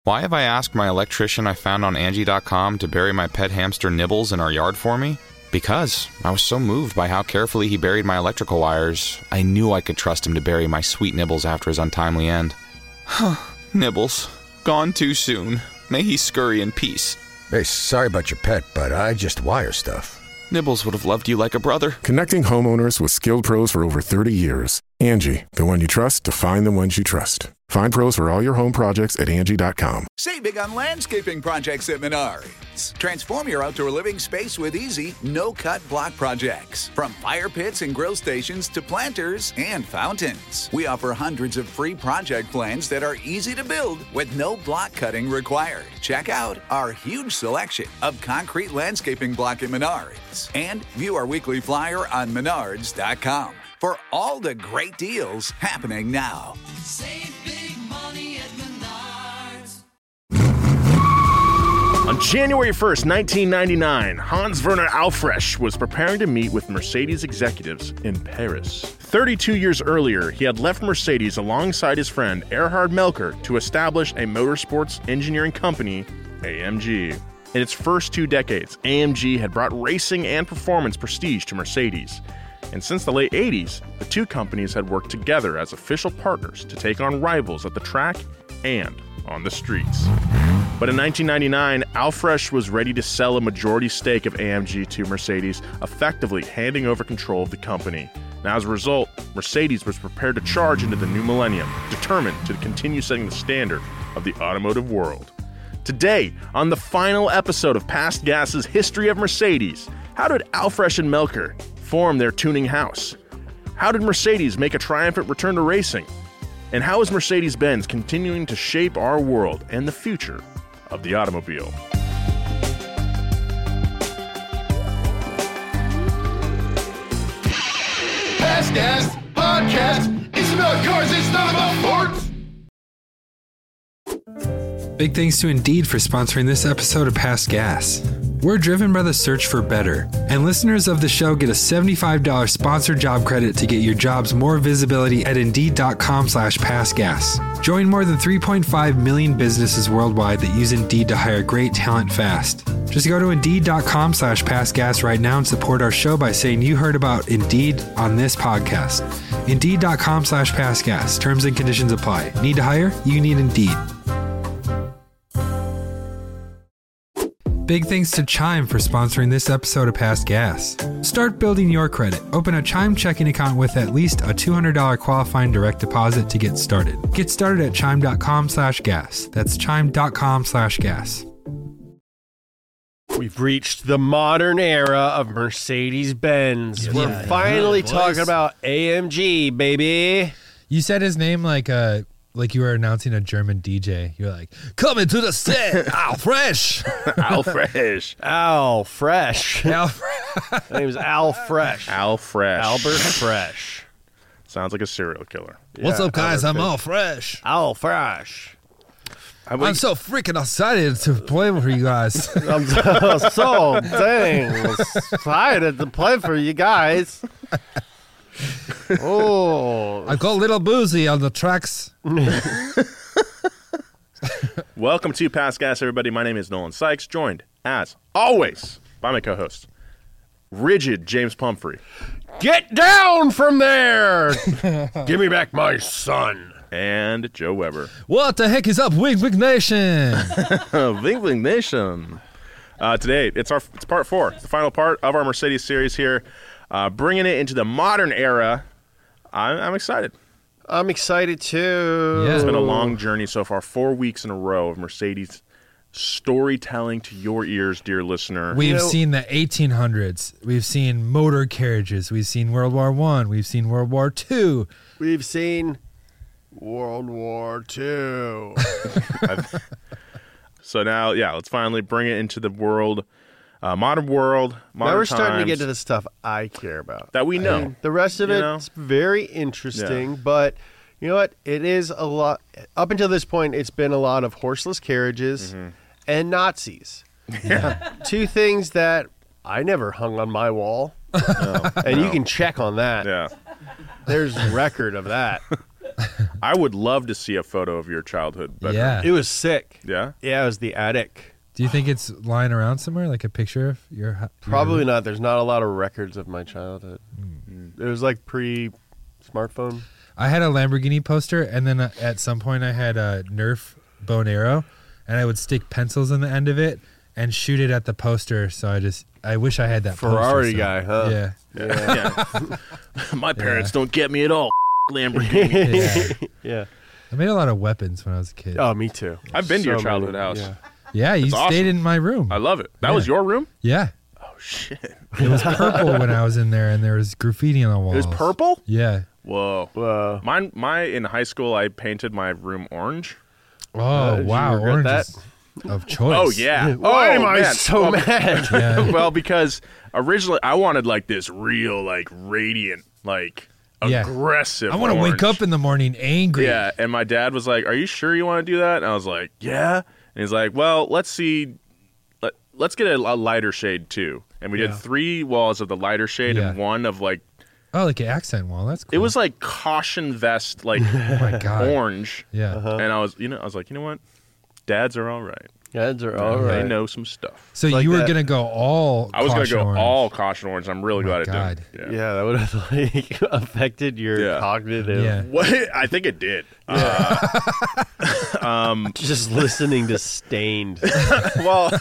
Why have I asked my electrician I found on Angie.com to bury my pet hamster Nibbles in our yard for me? Because I was so moved by how carefully he buried my electrical wires, I knew I could trust him to bury my sweet Nibbles after his untimely end. Nibbles, gone too soon. May he scurry in peace. Hey, sorry about your pet, but I just wire stuff. Nibbles would have loved you like a brother. Connecting homeowners with skilled pros for over 30 years. Angie, the one you trust to find the ones you trust. Find pros for all your home projects at Angie.com. Save big on landscaping projects at Menards. Transform your outdoor living space with easy, no-cut block projects. From fire pits and grill stations to planters and fountains. We offer hundreds of free project plans that are easy to build with no block cutting required. Check out our huge selection of concrete landscaping block at Menards. And view our weekly flyer on Menards.com for all the great deals happening now. Save big money at Menards. On January 1st, 1999, Hans Werner Aufrecht was preparing to meet with Mercedes executives in Paris. 32 years earlier, he had left Mercedes alongside his friend Erhard Melker to establish a motorsports engineering company, AMG. In its first 2 decades, AMG had brought racing and performance prestige to Mercedes. And since the late 80s, the two companies had worked together as official partners to take on rivals at the track and on the streets. But in 1999, Aufrecht was ready to sell a majority stake of AMG to Mercedes, effectively handing over control of the company. Now, as a result, Mercedes was prepared to charge into the new millennium, determined to continue setting the standard of the automotive world. Today, on the final episode of Past Gas's History of Mercedes, how did Aufrecht and Melker form their tuning house? How did Mercedes make a triumphant return to racing? And how is Mercedes-Benz continuing to shape our world and the future of the automobile? Past Gas Podcast. It's about cars, it's not about sports. Big thanks to Indeed for sponsoring this episode of Past Gas. We're driven by the search for better, and listeners of the show get a $75 sponsored job credit to get your jobs more visibility at Indeed.com/PastGas. Join more than 3.5 million businesses worldwide that use Indeed to hire great talent fast. Just go to Indeed.com/PastGas right now and support our show by saying you heard about Indeed on this podcast. Indeed.com/PastGas. Terms and conditions apply. Need to hire? You need Indeed. Big thanks to Chime for sponsoring this episode of Past Gas. Start building your credit. Open a Chime checking account with at least a $200 qualifying direct deposit to get started. Get started at chime.com/gas. That's chime.com/gas. We've reached the modern era of Mercedes-Benz. Yeah, We're finally talking about AMG, baby. You said his name like you were announcing a German DJ. You're like, coming to the set, Al Fresh. Al Fresh. Al Fresh. Al My name is Al Fresh. Al Fresh. Albert Fresh. Sounds like a serial killer. What's up, guys? Albert I'm Al Fresh. Al Fresh. I'm so freaking excited to play for you guys. I'm so dang excited to play for you guys. Oh, I got a little boozy on the tracks. Welcome to Past Gas, everybody. My name is Nolan Sykes, joined, as always, by my co-host, Rigid James Pumphrey. get down from there! Give me back my son. And Joe Weber. What the heck is up, Wing Wing Nation? Wing Wing Nation. Today, it's part 4. It's the final part of our Mercedes series here. Bringing it into the modern era. I'm excited. I'm excited too. Yeah. It's been a long journey so far. 4 weeks in a row of Mercedes storytelling to your ears, dear listener. We've seen the 1800s. We've seen motor carriages. We've seen World War I. We've seen World War II. We've seen World War II. So now, let's finally bring it into the world, modern world, modern Now we're starting to times get to the stuff I care about. that we know. I mean, the rest of it's very interesting, but you know what? It is a lot. Up until this point, it's been a lot of horseless carriages and Nazis. Yeah. Two things that I never hung on my wall. You can check on that. Yeah. There's record of that. I would love to see a photo of your childhood bedroom. Yeah. It was sick. Yeah? Yeah, it was the attic. Do you think it's lying around somewhere, like a picture of your? Probably not. There's not a lot of records of my childhood. It was like pre-smartphone. I had a Lamborghini poster, and then at some point I had a Nerf bow and arrow, and I would stick pencils in the end of it and shoot it at the poster. So I wish I had that Ferrari poster, guy, huh? Yeah. Yeah. My parents don't get me at all. Lamborghini. Yeah. I made a lot of weapons when I was a kid. Oh, me too. I've been to your So childhood many, house. yeah. Yeah, you That's stayed awesome. in my room. I love it. That was your room? Yeah. Oh, shit. It was purple when I was in there, and there was graffiti on the walls. It was purple? Yeah. Whoa. My in high school, I painted my room orange. Oh, Did you wow. regret Orange that? is of choice. Oh, yeah. Why am I man. so mad? Yeah. Well, because originally I wanted like this real, like radiant, like Yeah. aggressive I want to wake orange. up in the morning angry. Yeah, and my dad was like, "Are you sure you want to do that?" And I was like, "Yeah." And he's like, "Well, let's see. Let's get a lighter shade too." And we did 3 walls of the lighter shade and one of like. Oh, like an accent wall. That's cool. It was like caution vest, like oh my God. orange. Yeah. And I was like, you know what? Dads are all right. Dads are all They right. know some stuff. So like you were that- going to go all I was going to caution go orange. all caution orange. I'm really glad God. it didn't. Yeah, that would have like affected your cognitive. Yeah. What? I think it did. Just listening to Stained. Well,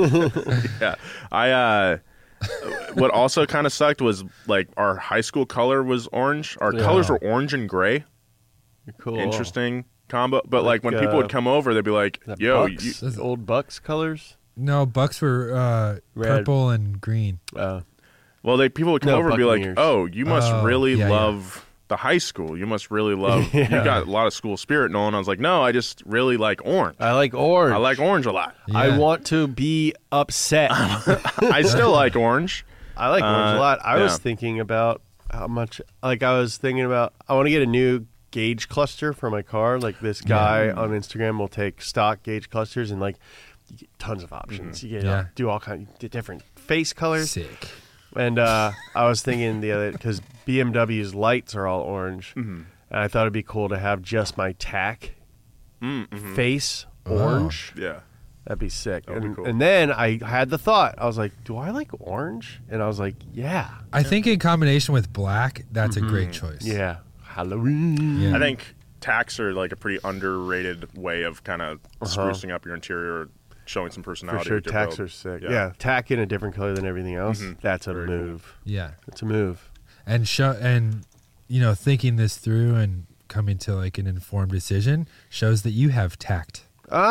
yeah. What also kind of sucked was like our high school color was orange. Our colors were orange and gray. Cool. Interesting combo. But like when people would come over, they'd be like, "Yo, Bucks? Old Bucks colors." No, Bucks were Red. purple and green. well, people would come No, over and be like, Buccaneers. "Oh, you must Oh, really yeah, love the high school. You must really love. You got a lot of school spirit, Nolan." I was like, "No, I just really like orange. I like orange. I like orange a lot. Yeah. I want to be upset. I still like orange." I like orange a lot. I was yeah. thinking about how much. Like I was thinking about. I want to get a new gauge cluster for my car. Like this guy on Instagram will take stock gauge clusters and like you get tons of options. You get do all kinds of different face colors. Sick. And I was thinking the other because BMW's lights are all orange, and I thought it'd be cool to have just my tack face orange. Yeah. That'd be sick. That'd be And, cool. and then I had the thought. I was like, do I like orange? And I was like, yeah. I think in combination with black, that's a great choice. Yeah. Halloween. Yeah. I think tacks are like a pretty underrated way of kind of sprucing up your interior, showing some For personality. sure, with your tacks build. are sick. Yeah. Yeah. Tack in a different color than everything else. That's a move. Yeah. It's a move. And thinking this through and coming to like an informed decision shows that you have tact.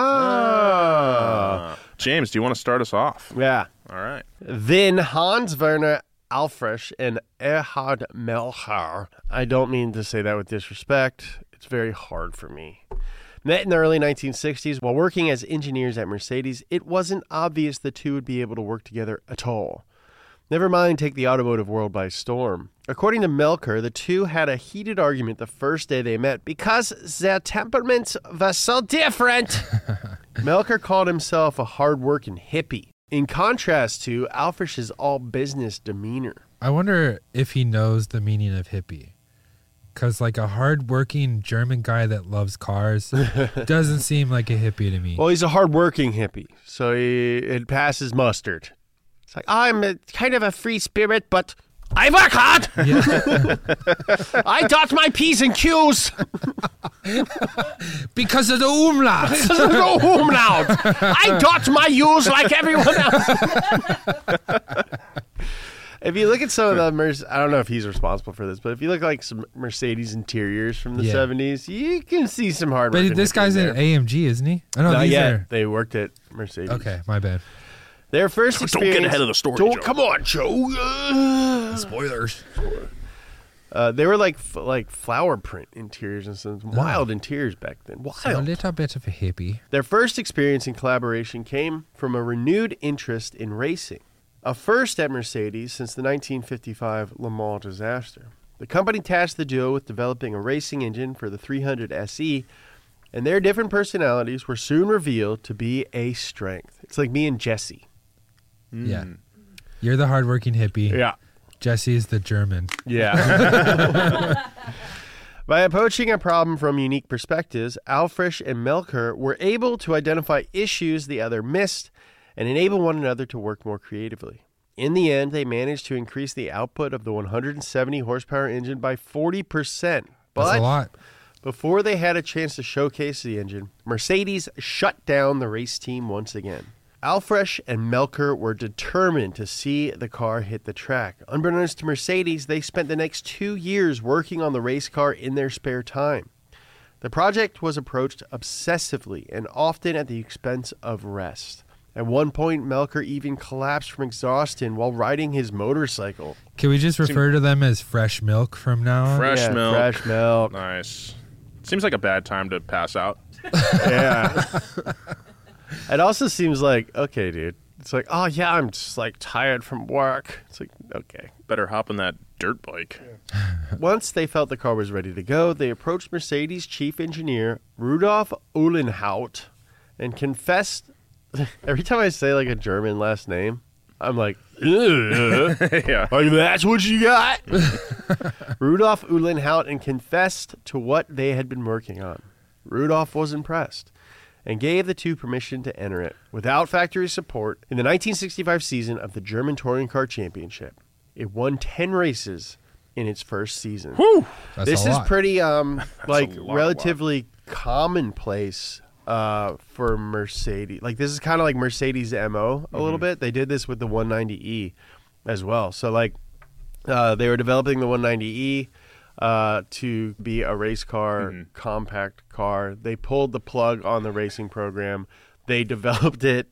James, do you want to start us off? Yeah. All right. Then Hans Werner Alfresch and Erhard Melcher. I don't mean to say that with disrespect. It's very hard for me. Met in the early 1960s while working as engineers at Mercedes. It wasn't obvious the two would be able to work together at all. Never mind take the automotive world by storm. According to Melcher, the two had a heated argument the first day they met because their temperaments were so different. Melcher called himself a hard-working hippie, in contrast to Alfresch's all-business demeanor. I wonder if he knows the meaning of hippie. Because like a hard-working German guy that loves cars doesn't seem like a hippie to me. Well, he's a hard-working hippie, so it passes mustard. It's like, I'm kind of a free spirit, but I work hard. I dot my P's and Q's. Because of the umlaut. No umlaut. I dot my U's like everyone else. If you look at some of the I don't know if he's responsible for this, but if you look at like some Mercedes interiors from the 70s, you can see some hard work. But this guy's in an AMG, isn't he? I know Not these yet. are. They worked at Mercedes. Okay, my bad. Their first experience. Don't get ahead of the story, Don't Joe. come on, Joe. Spoilers. They were like flower print interiors and some wild interiors back then. Wild. So a little bit of a hippie. Their first experience in collaboration came from a renewed interest in racing, a first at Mercedes since the 1955 Le Mans disaster. The company tasked the duo with developing a racing engine for the 300 SE, and their different personalities were soon revealed to be a strength. It's like me and Jesse. Yeah. You're the hardworking hippie. Yeah. Jesse's the German. Yeah. By approaching a problem from unique perspectives, Alfresh and Melcher were able to identify issues the other missed and enable one another to work more creatively. In the end, they managed to increase the output of the 170 horsepower engine by 40%. But That's a lot. before they had a chance to showcase the engine, Mercedes shut down the race team once again. Alfresh and Melcher were determined to see the car hit the track. Unbeknownst to Mercedes, they spent the next 2 years working on the race car in their spare time. The project was approached obsessively and often at the expense of rest. At one point, Melcher even collapsed from exhaustion while riding his motorcycle. Can we just refer to them as fresh milk from now on? Fresh milk. Fresh milk. Nice. Seems like a bad time to pass out. Yeah. It also seems like, okay, dude. It's like, oh, yeah, I'm just, like, tired from work. It's like, okay. Better hop on that dirt bike. Once they felt the car was ready to go, they approached Mercedes chief engineer Rudolf Uhlenhaut and confessed. Every time I say, like, a German last name, I'm like, Yeah. like, that's what you got? Rudolf Uhlenhaut and confessed to what they had been working on. Rudolf was impressed and gave the two permission to enter it without factory support in the 1965 season of the German Touring Car Championship. It won 10 races in its first season. Whew. That's This a is lot. pretty like a lot. relatively commonplace for Mercedes. Like, this is kind of like Mercedes' MO a little bit. They did this with the 190E as well. So, like, they were developing the 190E to be a race car, compact car. They pulled the plug on the racing program. They developed it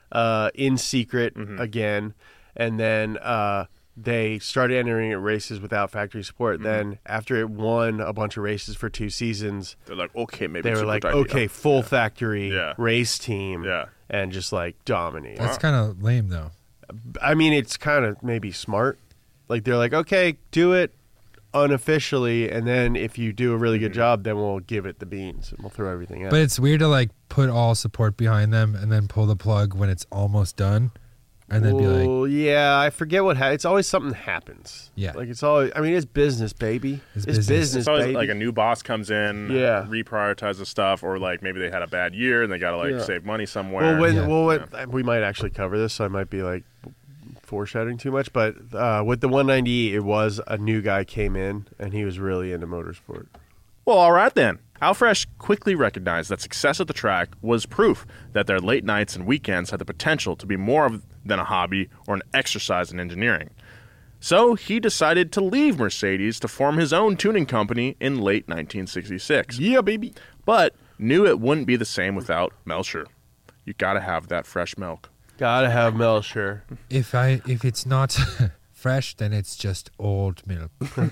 in secret again, and then they started entering races without factory support. Then, after it won a bunch of races for 2 seasons, They're like, okay, maybe they it's were a like, good idea. okay, full factory Yeah. race team, Yeah. and just like dominate. That's kind of lame, though. I mean, it's kind of maybe smart. Like, they're like, okay, do it unofficially, and then if you do a really good job, then we'll give it the beans and we'll throw everything out. But it's weird to like put all support behind them and then pull the plug when it's almost done, and then be like, well, yeah, I forget what it's always something happens. Yeah. Like, it's always, I mean, it's business, baby. It's It's business. business, It's always baby. like a new boss comes in, Yeah. reprioritizes stuff, or like maybe they had a bad year and they got to like Yeah. save money somewhere. We might actually cover this, so I might be like foreshadowing too much. But with the 190E, it was a new guy came in, and he was really into motorsport. Well, all right then. Alfresh quickly recognized that success at the track was proof that their late nights and weekends had the potential to be more than a hobby or an exercise in engineering. So he decided to leave Mercedes to form his own tuning company in late 1966. Yeah, baby. But knew it wouldn't be the same without Melcher. You gotta have that fresh milk. Gotta have Melcher. if it's not fresh, then it's just old milk.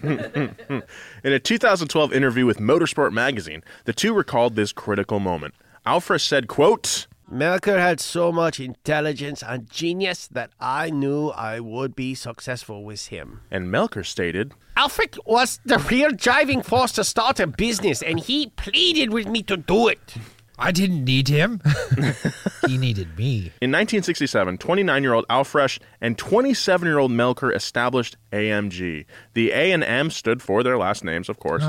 In a 2012 interview with Motorsport magazine, the two recalled this critical moment. Alfresh said, quote, Melcher had so much intelligence and genius that I knew I would be successful with him. and Melcher stated, Alfred was the real driving force to start a business, and he pleaded with me to do it. I didn't need him. He needed me. in 1967, 29-year-old Alfresh and 27-year-old Melcher established AMG. The A and M stood for their last names, of course.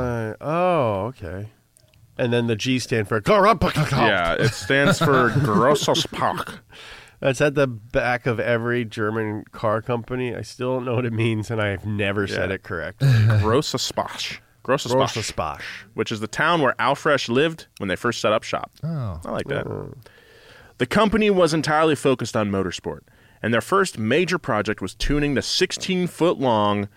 Okay. And then the G stand for Yeah, it stands for Grosses Park. That's at the back of every German car company. I still don't know what it means, and I've never said it correctly. Grosses Grossesbach. which is the town where Alfresh lived when they first set up shop. Oh. I like that. The company was entirely focused on motorsport, and their first major project was tuning the 16-foot-long,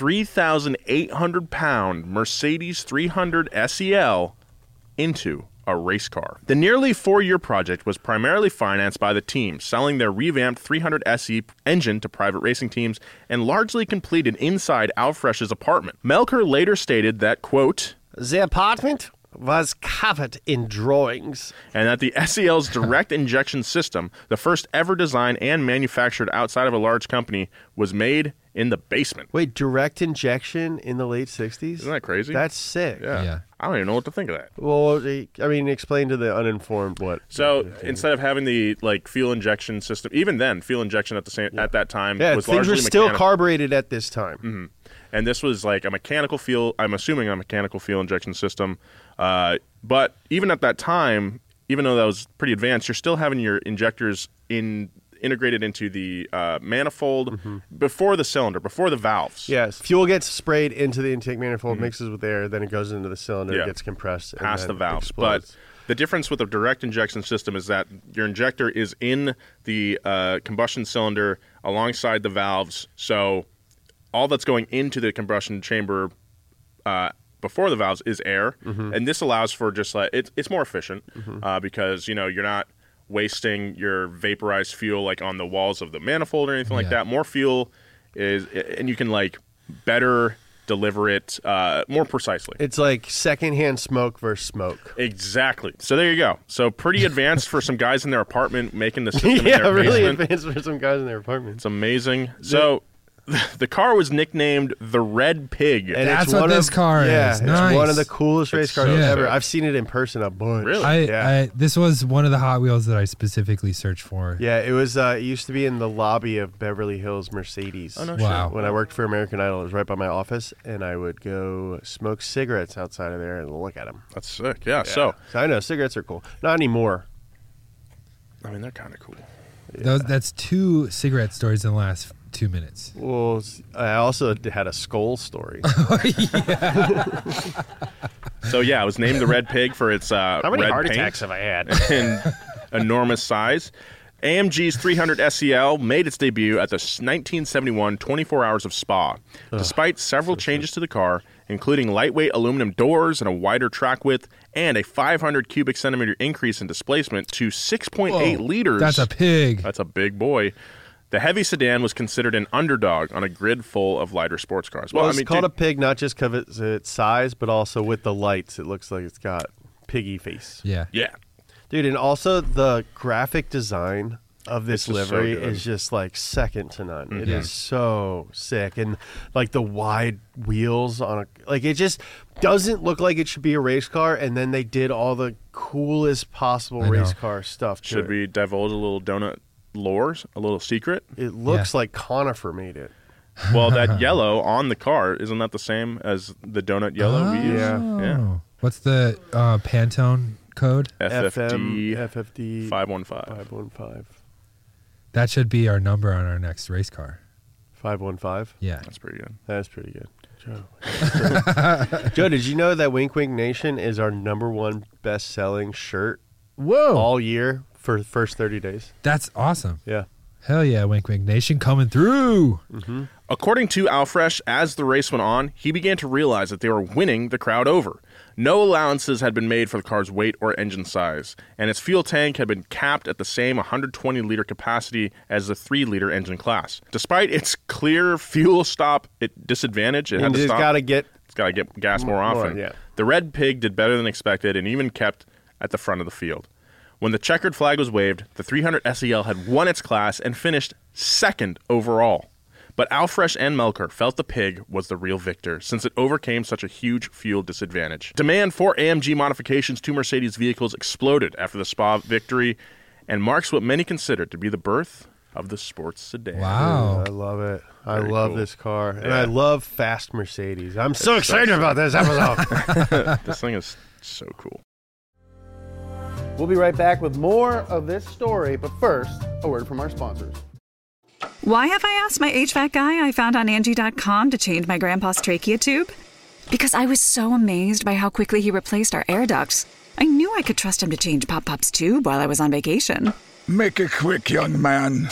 3,800-pound Mercedes 300 SEL into a race car. The nearly 4-year project was primarily financed by the team, selling their revamped 300 SE engine to private racing teams, and largely completed inside Alfresh's apartment. Melcher later stated that, quote, The apartment was covered in drawings. and that the SEL's direct injection system, the first ever designed and manufactured outside of a large company, was made in the basement. Wait, direct injection in the late 60s? Isn't that crazy? That's sick. Yeah. I don't even know what to think of that. Well, I mean, explain to the uninformed what. So instead of having the like fuel injection system, even then, fuel injection at that time Yeah, was things largely were still mechanical. carbureted at this time. And this was like a mechanical fuel, I'm assuming a mechanical fuel injection system. But even at that time, even though that was pretty advanced, you're still having your injectors integrated into the manifold before the cylinder, before the valves. Yes. Fuel gets sprayed into the intake manifold, mixes with air, then it goes into the cylinder, it gets compressed. Past the valves. Explodes. But the difference with a direct injection system is that your injector is in the combustion cylinder alongside the valves. So all that's going into the combustion chamber before the valves is air. And this allows for just like, it's more efficient because, you're not wasting your vaporized fuel like on the walls of the manifold or anything like that. More fuel is, and you can like better deliver it more precisely. It's like secondhand smoke versus smoke. Exactly. So there you go. So pretty advanced for some guys in their apartment making the system in Yeah, their really basement. advanced for some guys in their apartment. It's amazing. So the car was nicknamed the Red Pig. And That's it's what one this car yeah, is. it's Nice. one of the coolest race cars so ever. sick. I've seen it in person a bunch. Really? This was one of the Hot Wheels that I specifically searched for. Yeah, it was. It used to be in the lobby of Beverly Hills Mercedes. Oh, no Wow. shit. When I worked for American Idol, it was right by my office, and I would go smoke cigarettes outside of there and look at them. That's sick. Yeah. So I know cigarettes are cool. Not anymore. I mean, they're kind of cool. That's 2 cigarette stories in the last 2 minutes. Well, I also had a skull story. So yeah, it was named the Red Pig for its How many red heart paint attacks have I had? and enormous size. AMG's 300 SEL made its debut at the 1971 24 Hours of Spa. Despite several changes to the car, including lightweight aluminum doors and a wider track width, and a 500 cubic centimeter increase in displacement to 6.8 liters. That's a pig. That's a big boy. The heavy sedan was considered an underdog on a grid full of lighter sports cars. Well, it's called a pig not just because of its size, but also with the lights. It looks like it's got piggy face. Yeah. Yeah. Dude, and also the graphic design of this It's just so livery good. is just like second to none. It is so sick. And like the wide wheels on like it just doesn't look like it should be a race car. And then they did all the coolest possible I know. race car stuff. to Should it. we divulge a little donut lore, a little secret? It looks like Conifer made it. Well, that yellow on the car, isn't that the same as the donut yellow we use? Yeah. What's the Pantone code? FFD FFD 515. 515. That should be our number on our next race car. 515. Yeah. That's pretty good. That's pretty good. Joe, did you know that Wink Wink Nation is our #1 best-selling shirt Whoa. all year for the first 30 days? That's awesome. Yeah. Hell yeah, Wink Wink Nation coming through. According to Alfresh, as the race went on, he began to realize that they were winning the crowd over. No allowances had been made for the car's weight or engine size, and its fuel tank had been capped at the same 120-liter capacity as the 3-liter engine class. Despite its clear fuel stop disadvantage, it had to It's stop. got to get It's got to get gas more often. yeah. The Red Pig did better than expected and even kept at the front of the field. When the checkered flag was waved, the 300 SEL had won its class and finished second overall. But Alfresh and Melker felt the Pig was the real victor, since it overcame such a huge fuel disadvantage. Demand for AMG modifications to Mercedes vehicles exploded after the Spa victory, and marks what many consider to be the birth of the sports sedan. Wow. I love it. I Very love cool. this car. And Yeah. I love fast Mercedes. I'm so excited about this episode. This thing is so cool. We'll be right back with more of this story, but first, a word from our sponsors. Why have I asked my HVAC guy I found on Angie.com to change my grandpa's trachea tube? Because I was so amazed by how quickly he replaced our air ducts. I knew I could trust him to change Pop Pop's tube while I was on vacation. Make it quick, young man.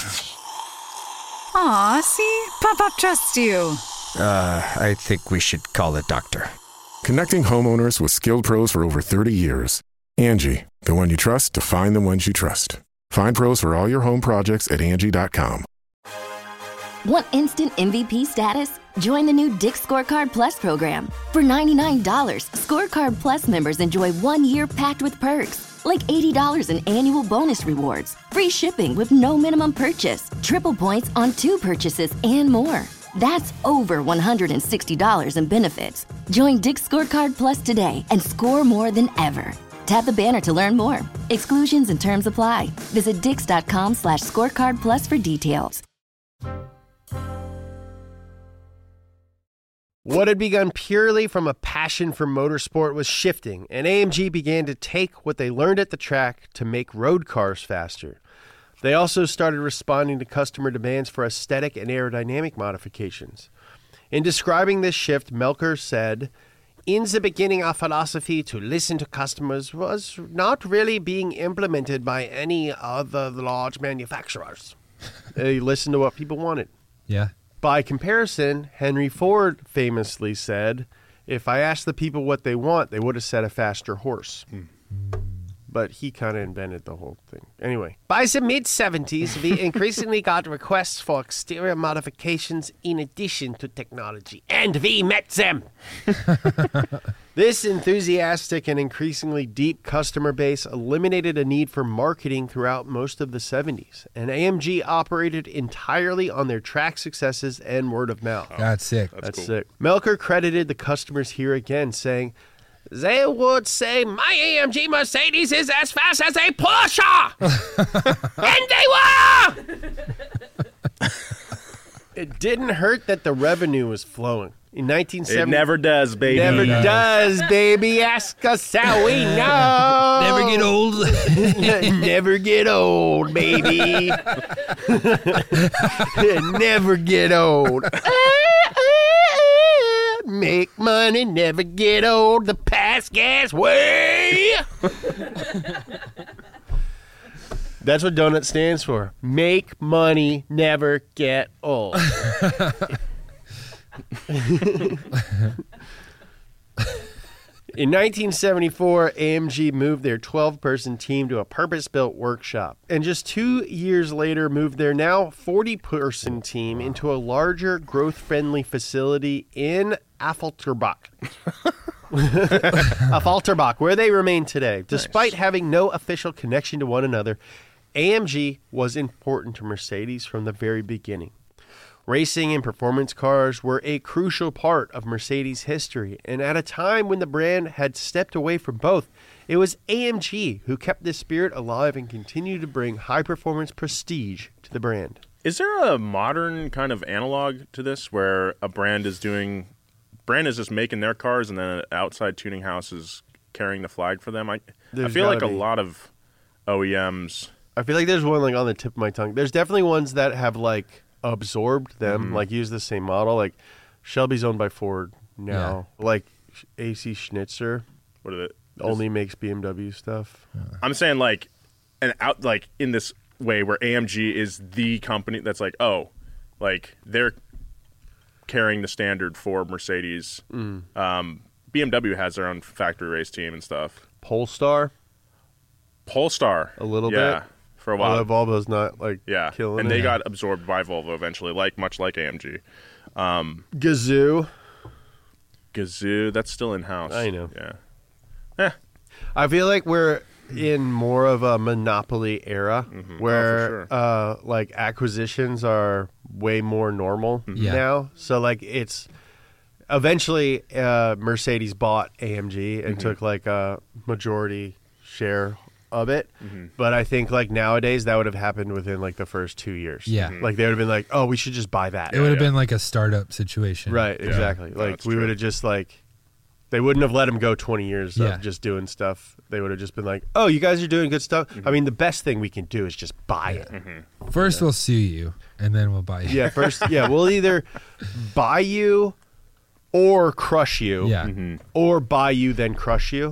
Aw, see? Pop Pop trusts you. I think we should call a doctor. Connecting homeowners with skilled pros for over 30 years. Angie, the one you trust to find the ones you trust. Find pros for all your home projects at Angie.com. Want instant MVP status? Join the new Dick's Scorecard Plus program. For $99, Scorecard Plus members enjoy 1 year packed with perks, like $80 in annual bonus rewards, free shipping with no minimum purchase, triple points on 2 purchases, and more. That's over $160 in benefits. Join Dick's Scorecard Plus today and score more than ever. Tap the banner to learn more. Exclusions and terms apply. Visit dix.com/scorecard plus for details. What had begun purely from a passion for motorsport was shifting, and AMG began to take what they learned at the track to make road cars faster. They also started responding to customer demands for aesthetic and aerodynamic modifications. In describing this shift, Melker said, "In the beginning, our philosophy to listen to customers was not really being implemented by any of the large manufacturers. They listened to what people wanted." Yeah. By comparison, Henry Ford famously said, "If I asked the people what they want, they would have said a faster horse." But he kind of invented the whole thing. Anyway, by the mid-70s, we increasingly got requests for exterior modifications in addition to technology, and we met them. This enthusiastic and increasingly deep customer base eliminated a need for marketing throughout most of the 70s, and AMG operated entirely on their track successes and word of mouth. That's sick. That's sick. Melker credited the customers here again, saying, "They would say my AMG Mercedes is as fast as a Porsche!" And they were! It didn't hurt that the revenue was flowing. In 1970, It never does, baby. Never does, baby. Ask us how we know. Never get old. Never get old, baby. Never get old. Make money, never get old. The past gas way. That's what Donut stands for. Make money, never get old. In 1974, AMG moved their 12-person team to a purpose-built workshop, and just 2 years later moved their now 40-person team into a larger, growth-friendly facility in Affalterbach. Affalterbach, where they remain today. Despite having no official connection to one another, AMG was important to Mercedes from the very beginning. Racing and performance cars were a crucial part of Mercedes' history, and at a time when the brand had stepped away from both, it was AMG who kept this spirit alive and continued to bring high-performance prestige to the brand. Is there a modern kind of analog to this where a brand is just making their cars and then an outside tuning house is carrying the flag for them? I feel like a lot of OEMs... I feel like there's one like on the tip of my tongue. There's definitely ones that have like absorbed them, like use the same model. Like Shelby's owned by Ford now. Yeah. Like AC Schnitzer, what are only makes BMW stuff. I'm saying like in this way where AMG is the company that's like, oh, like they're carrying the standard for Mercedes. BMW has their own factory race team and stuff. Polestar, a little bit. For a while. Volvo's not like killing and it. they got absorbed by Volvo eventually, much like AMG. Gazoo, that's still in-house. I know. Yeah. I feel like we're in more of a monopoly era where like acquisitions are way more normal now. So like it's eventually Mercedes bought AMG and took like a majority share of it, but I think like nowadays that would have happened within like the first 2 years. Like they would have been like, oh, we should just buy that. It would have been like a startup situation, right? Exactly. Like we would have just like, they wouldn't have let him go 20 years of just doing stuff. They would have just been like, oh, you guys are doing good stuff. I mean, the best thing we can do is just buy it. First we'll sue you and then we'll buy you. We'll either buy you or crush you, or buy you then crush you.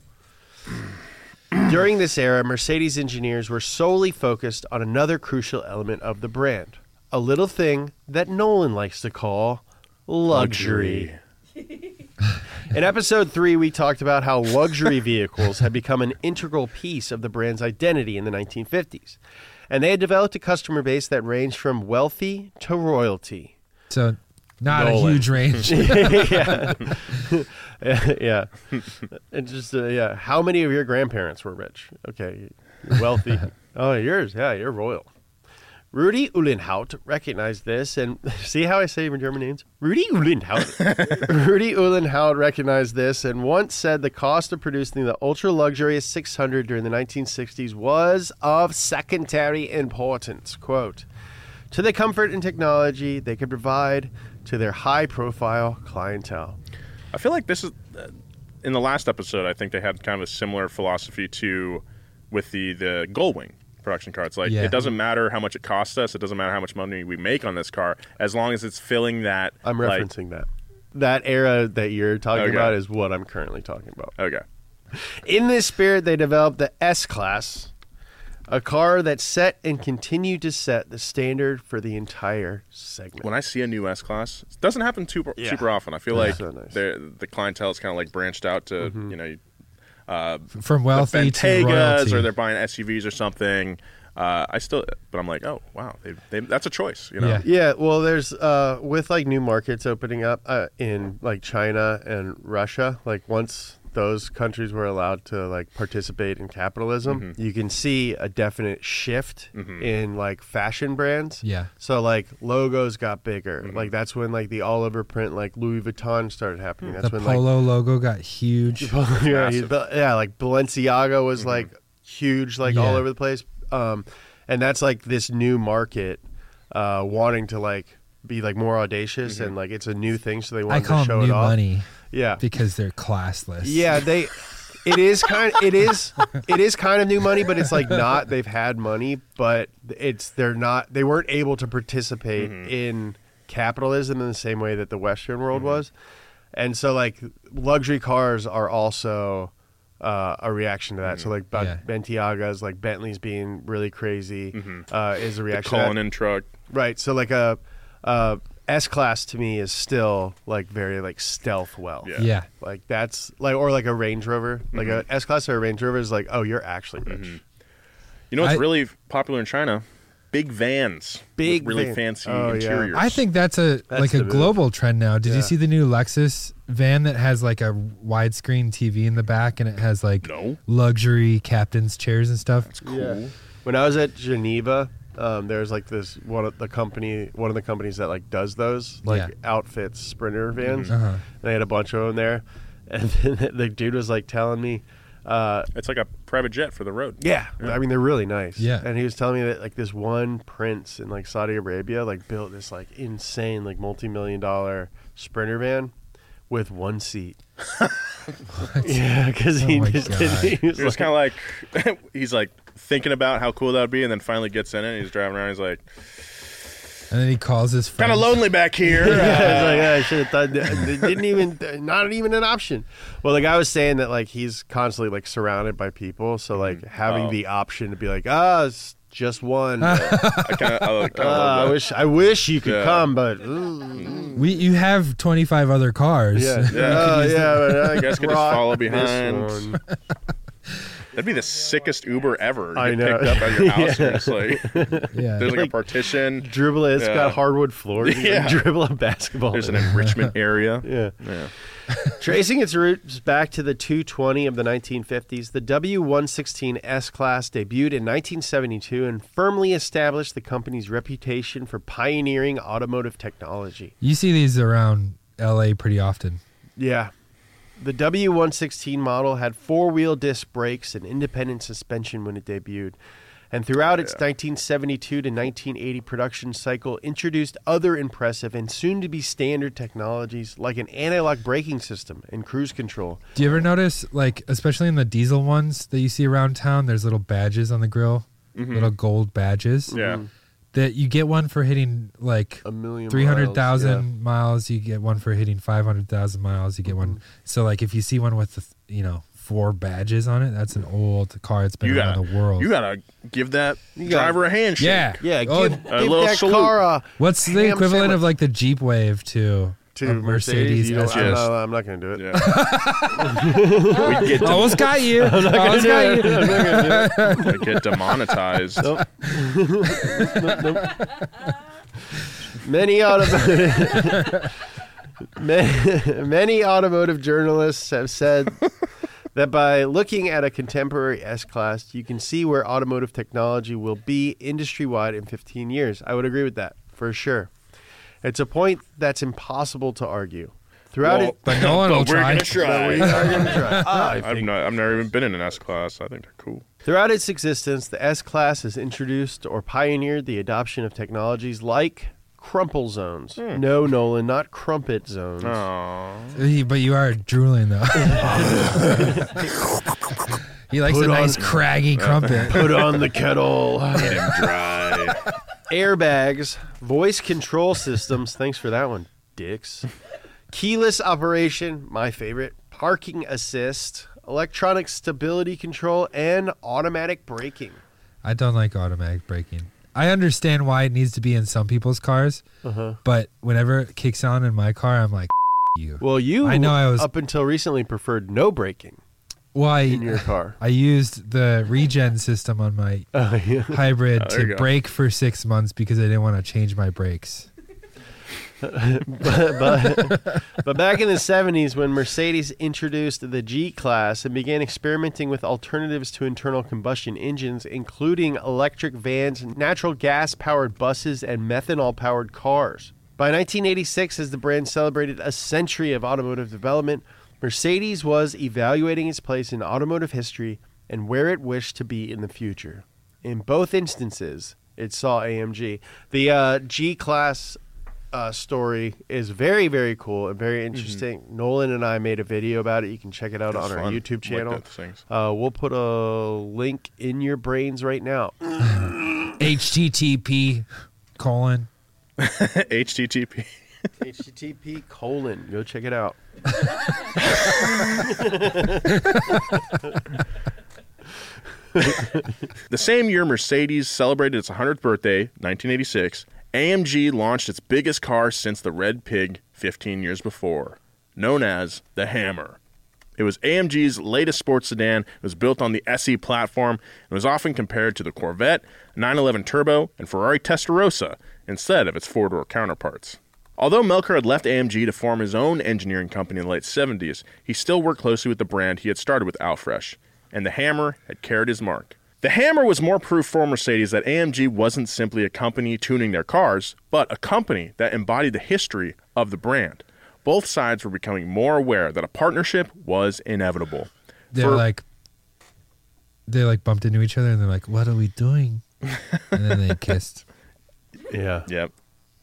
During this era, Mercedes engineers were solely focused on another crucial element of the brand, a little thing that Nolan likes to call luxury. In episode 3, we talked about how luxury vehicles had become an integral piece of the brand's identity in the 1950s, and they had developed a customer base that ranged from wealthy to royalty. So not Nolan. A huge range. Yeah. And just, how many of your grandparents were rich? Okay, you're wealthy. Oh, yours. Yeah, you're royal. Rudi Uhlenhaut recognized this, and see how I say my German names? Rudi Uhlenhaut. Rudi Uhlenhaut recognized this and once said the cost of producing the ultra-luxurious 600 during the 1960s was of secondary importance. Quote, to the comfort and technology they could provide, to their high-profile clientele. I feel like this is in the last episode. I think they had kind of a similar philosophy to with the Gullwing production car. It's like it doesn't matter how much it costs us. It doesn't matter how much money we make on this car, as long as it's filling that. I'm referencing that. That era that you're talking about is what I'm currently talking about. Okay. In this spirit, they developed the S-Class, a car that set and continued to set the standard for the entire segment. When I see a new S-Class, it doesn't happen super often. I feel like so nice. the clientele is kind of like branched out to, from wealthy to royalty. or they're buying SUVs or something. But I'm like, oh wow, that's a choice, you know. Yeah. Well, there's with like new markets opening up in like China and Russia. Like once those countries were allowed to like participate in capitalism, you can see a definite shift in like fashion brands. Yeah. So like logos got bigger. Like that's when like the all over print like Louis Vuitton started happening. That's the when Polo logo got huge. Like Balenciaga was like huge, like all over the place. And that's like this new market wanting to like be like more audacious and like it's a new thing, so they want to show it off. Money. Yeah, because they're classless. Yeah, it is kind of new money, but it's like not. They've had money, but they weren't able to participate in capitalism in the same way that the Western world was, and so like luxury cars are also a reaction to that. So like Bentiagas, like Bentley's being really crazy, is a reaction. The Cullinan truck, right? So like a S-Class to me is still like very like stealth wealth. Yeah. Like that's like, or like a Range Rover, like a S-Class or a Range Rover is like, oh, you're actually rich. You know what's really popular in China? Big vans. With really fancy interiors. I think that's a global trend now. Did you see the new Lexus van that has like a widescreen TV in the back and it has like luxury captain's chairs and stuff? That's cool. Yeah. When I was at Geneva, there's like this one of the companies that like does those like outfits Sprinter vans. And they had a bunch of them there, and then the dude was like telling me, it's like a private jet for the road. Yeah, I mean they're really nice. Yeah, and he was telling me that like this one prince in like Saudi Arabia like built this like insane like multi-million-dollar Sprinter van with one seat. Yeah, because he was kind of like he's like thinking about how cool that would be, and then finally gets in it. And he's driving around. He's like, and then he calls his friend. Kind of lonely back here. I should have thought they didn't even, not even an option. Well, the guy was saying that like he's constantly like surrounded by people, so like having the option to be like, it's just one. I wish you could come, but you have 25 other cars. Yeah, but you guys could just follow behind. That'd be the sickest Uber ever. I know. Picked up at your house. And it's like, there's like a partition. Dribble it. It's got hardwood floors. Yeah. Dribble a basketball. There's an enrichment area. Yeah. Tracing its roots back to the 220 of the 1950s, the W116 S-Class debuted in 1972 and firmly established the company's reputation for pioneering automotive technology. You see these around LA pretty often. Yeah. The W116 model had four-wheel disc brakes and independent suspension when it debuted, and throughout its 1972 to 1980 production cycle, introduced other impressive and soon-to-be standard technologies like an anti-lock braking system and cruise control. Do you ever notice, like, especially in the diesel ones that you see around town, there's little badges on the grill, little gold badges? Yeah. That you get one for hitting like 300,000 miles. You get one for hitting 500,000 miles. You get one. So like if you see one with the 4 badges on it, that's an old car. It's been around the world. You gotta give that driver a handshake. Yeah. Give little that salute. Car What's the equivalent of like the Jeep Wave to Mercedes? I'm not going to do it. Yeah. Almost got you. I'm not going to do it. Get demonetized. Nope. Many automotive journalists have said that by looking at a contemporary S-Class, you can see where automotive technology will be industry-wide in 15 years. I would agree with that, for sure. It's a point that's impossible to argue. But no one will try. We are going to try. I've never even been in an S-Class. I think they're cool. Throughout its existence, the S-Class has introduced or pioneered the adoption of technologies like crumple zones. No, Nolan, not crumpet zones. But you are drooling, though. He likes a nice craggy crumpet. Put on the kettle. Get him dry. Airbags, voice control systems. Thanks for that one, dicks. Keyless operation, my favorite. Parking assist, electronic stability control, and automatic braking. I don't like automatic braking. I understand why it needs to be in some people's cars, but whenever it kicks on in my car, I'm like, you. Well, you I know I was up until recently preferred no braking. Why in your car? I used the regen system on my hybrid to brake for 6 months because I didn't want to change my brakes. but back in the 70s, when Mercedes introduced the G-Class and began experimenting with alternatives to internal combustion engines, including electric vans, natural gas-powered buses, and methanol-powered cars. By 1986, as the brand celebrated a century of automotive development, Mercedes was evaluating its place in automotive history and where it wished to be in the future. In both instances, it saw AMG. The G-Class story is very, very cool and very interesting. Nolan and I made a video about it. You can check it out on our YouTube channel. We'll put a link in your brains right now. HTTP:// HTTP. HTTP:// Go check it out. The same year Mercedes celebrated its 100th birthday, 1986, AMG launched its biggest car since the Red Pig 15 years before, known as the Hammer. It was AMG's latest sports sedan. It was built on the SE platform and was often compared to the Corvette, 911 Turbo, and Ferrari Testarossa instead of its four-door counterparts. Although Melcher had left AMG to form his own engineering company in the late 70s, he still worked closely with the brand he had started with Alfresh, and the Hammer had carried his mark. The Hammer was more proof for Mercedes that AMG wasn't simply a company tuning their cars, but a company that embodied the history of the brand. Both sides were becoming more aware that a partnership was inevitable. They bumped into each other and they're like, "What are we doing?" And then they kissed. Yeah. Yep.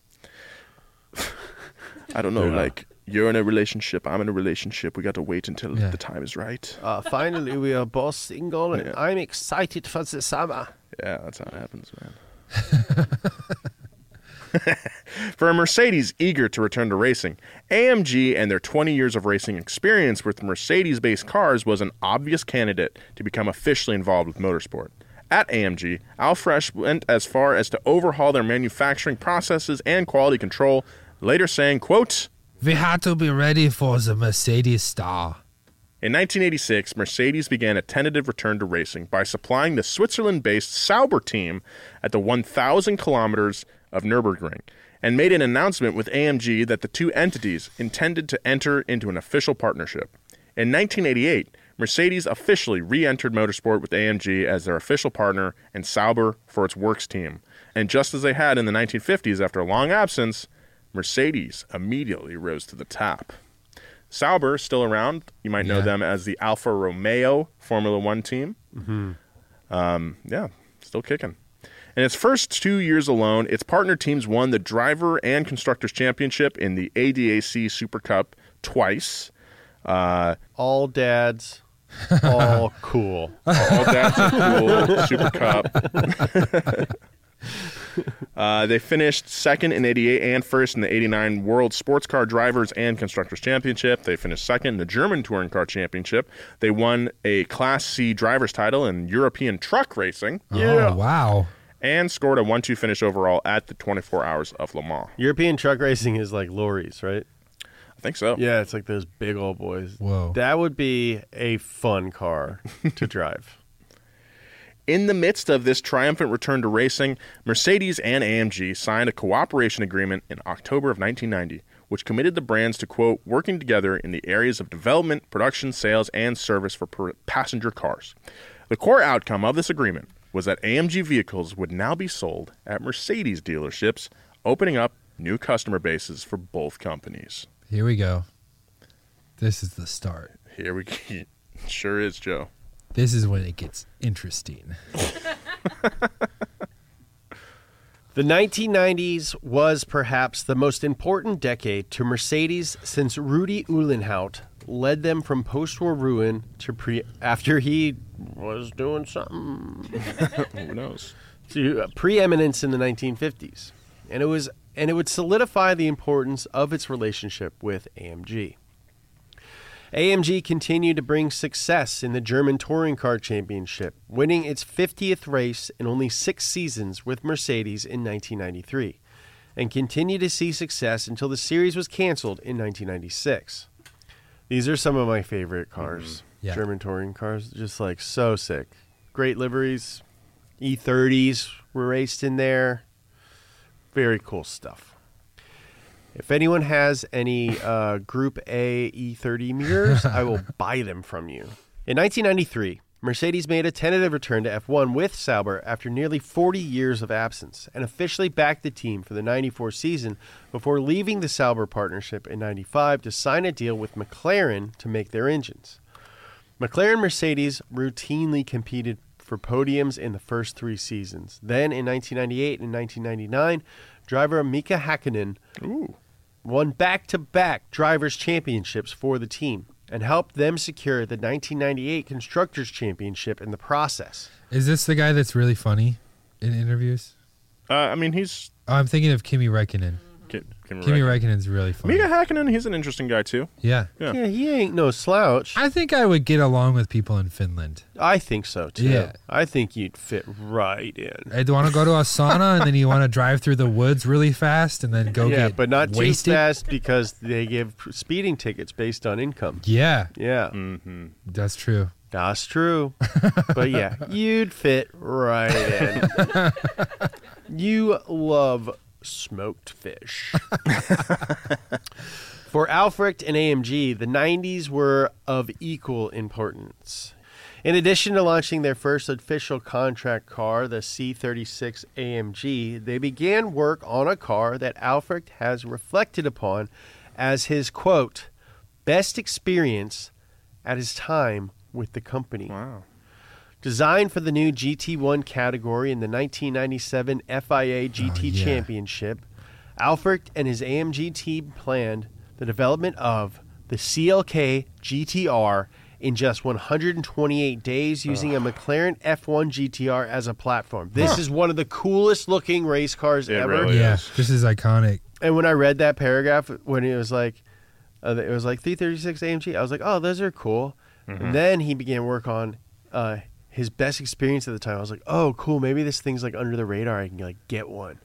I don't know, you're in a relationship, I'm in a relationship. We got to wait until the time is right. Finally, we are both single, and I'm excited for the summer. Yeah, that's how it happens, man. For a Mercedes eager to return to racing, AMG and their 20 years of racing experience with Mercedes-based cars was an obvious candidate to become officially involved with motorsport. At AMG, Alfresh went as far as to overhaul their manufacturing processes and quality control, later saying, quote, "We had to be ready for the Mercedes star." In 1986, Mercedes began a tentative return to racing by supplying the Switzerland-based Sauber team at the 1,000 kilometers of Nürburgring, and made an announcement with AMG that the two entities intended to enter into an official partnership. In 1988, Mercedes officially re-entered motorsport with AMG as their official partner and Sauber for its works team. And just as they had in the 1950s after a long absence, Mercedes immediately rose to the top. Sauber, still around. You might know them as the Alfa Romeo Formula One team. Still kicking. In its first 2 years alone, its partner teams won the Driver and Constructors Championship in the ADAC Super Cup twice. All dads, all cool. All dads are cool. Super Cup. They finished second in 88 and first in the 89 World Sports Car Drivers and Constructors Championship. They finished second in the German Touring Car Championship. They won a Class C driver's title in European truck racing. Oh, wow. And scored a 1-2 finish overall at the 24 Hours of Le Mans. European truck racing is like lorries, right? I think so. Yeah, it's like those big old boys. Whoa. That would be a fun car to drive. In the midst of this triumphant return to racing, Mercedes and AMG signed a cooperation agreement in October of 1990, which committed the brands to, quote, working together in the areas of development, production, sales, and service for passenger cars. The core outcome of this agreement was that AMG vehicles would now be sold at Mercedes dealerships, opening up new customer bases for both companies. Here we go. This is the start. Here we go. Sure is, Joe. This is when it gets interesting. The 1990s was perhaps the most important decade to Mercedes since Rudi Uhlenhaut led them from post-war ruin to after he was doing something. Who knows? To preeminence in the 1950s. And it would solidify the importance of its relationship with AMG. AMG continued to bring success in the German Touring Car Championship, winning its 50th race in only 6 seasons with Mercedes in 1993, and continued to see success until the series was canceled in 1996. These are some of my favorite cars. Yeah. German touring cars, just like so sick. Great liveries. E30s were raced in there. Very cool stuff. If anyone has any Group A E30 mirrors, I will buy them from you. In 1993, Mercedes made a tentative return to F1 with Sauber after nearly 40 years of absence and officially backed the team for the 94 season before leaving the Sauber partnership in 95 to sign a deal with McLaren to make their engines. McLaren and Mercedes routinely competed for podiums in the first 3 seasons. Then in 1998 and 1999, driver Mika Häkkinen won back-to-back drivers' championships for the team and helped them secure the 1998 Constructors' Championship in the process. Is this the guy that's really funny in interviews? I mean, he's... I'm thinking of Kimi Räikkönen. Kimi Räikkönen's really funny. Mika Häkkinen, he's an interesting guy, too. Yeah. Yeah, he ain't no slouch. I think I would get along with people in Finland. I think so, too. Yeah. I think you'd fit right in. I'd want to go to a sauna, and then you want to drive through the woods really fast, and then go get but not wasted. too fast because they give speeding tickets based on income. Yeah. Yeah. Mm-hmm. That's true. That's true. But yeah, you'd fit right in. You love smoked fish. For Aufrecht and AMG, the 90s were of equal importance. In addition to launching their first official contract car, the C36 AMG, they began work on a car that Aufrecht has reflected upon as his, quote, best experience at his time with the company. Wow. Designed for the new GT1 category in the 1997 FIA GT Championship, Aufrecht and his AMG team planned the development of the CLK GTR in just 128 days using a McLaren F1 GTR as a platform. This is one of the coolest looking race cars ever. Really is. This is iconic. And when I read that paragraph, when it was like 336 AMG, I was like, oh, those are cool. Mm-hmm. And then he began work on his best experience at the time. I was like, oh, cool. Maybe this thing's like under the radar. I can like get one.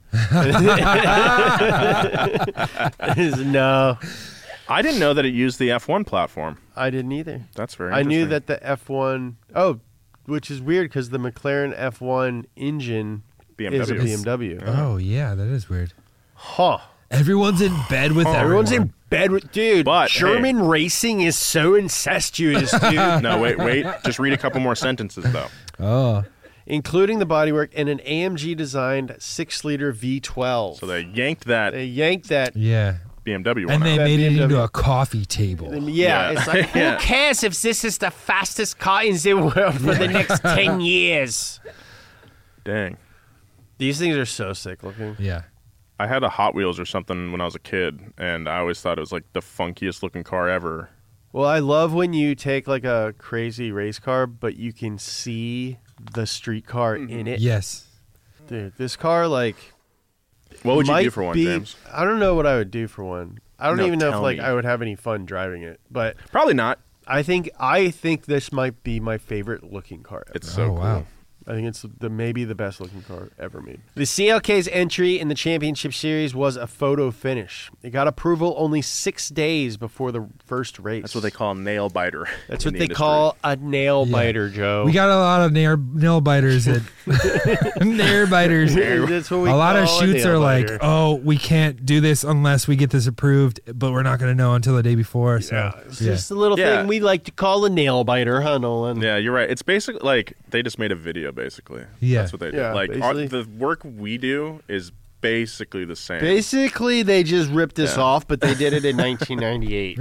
No. I didn't know that it used the F1 platform. I didn't either. That's very I interesting. knew that the F1... which is weird because the McLaren F1 engine is a BMW. Oh, yeah, that is weird. Huh. Everyone's in bed with everyone. Everyone's in bed with... Dude, But, German racing is so incestuous, dude. No, wait. Just read a couple more sentences, though. Oh. Including the bodywork and an AMG-designed 6-liter V12. So they yanked that Yeah. BMW And one they out. made it into a coffee table. Yeah, it's like, who cares if this is the fastest car in the world for the next 10 years? Dang. These things are so sick looking. Yeah. I had a Hot Wheels or something when I was a kid, and I always thought it was like the funkiest looking car ever. Well, I love when you take like a crazy race car, but you can see the street car in it. Yes. Dude, this car, like... What would you might do for one, be- James? I don't know what I would do for one. I don't No, even know if tell like me. I would have any fun driving it, but Probably not. I think this might be my favorite looking car ever. It's so cool. wow. I think it's maybe the best looking car ever made. The CLK's entry in the championship series was a photo finish. It got approval only 6 days before the first race. That's what they call a nail biter. That's in what the they industry. call a nail Yeah. biter, Joe. We got a lot of nail biters at nail biters. That's what we A lot of call shoots nail are biter. like, oh, we can't do this unless we get this approved, but we're not going to know until the day before. So It's just a little Yeah. thing we like to call a nail biter, huh, Nolan? Yeah, you're right. It's basically like they just made a video, basically. Yeah. That's what they do. Yeah, Like basically. the work we do is basically the same. Basically, they just ripped this Yeah. off, but they did it in 1998.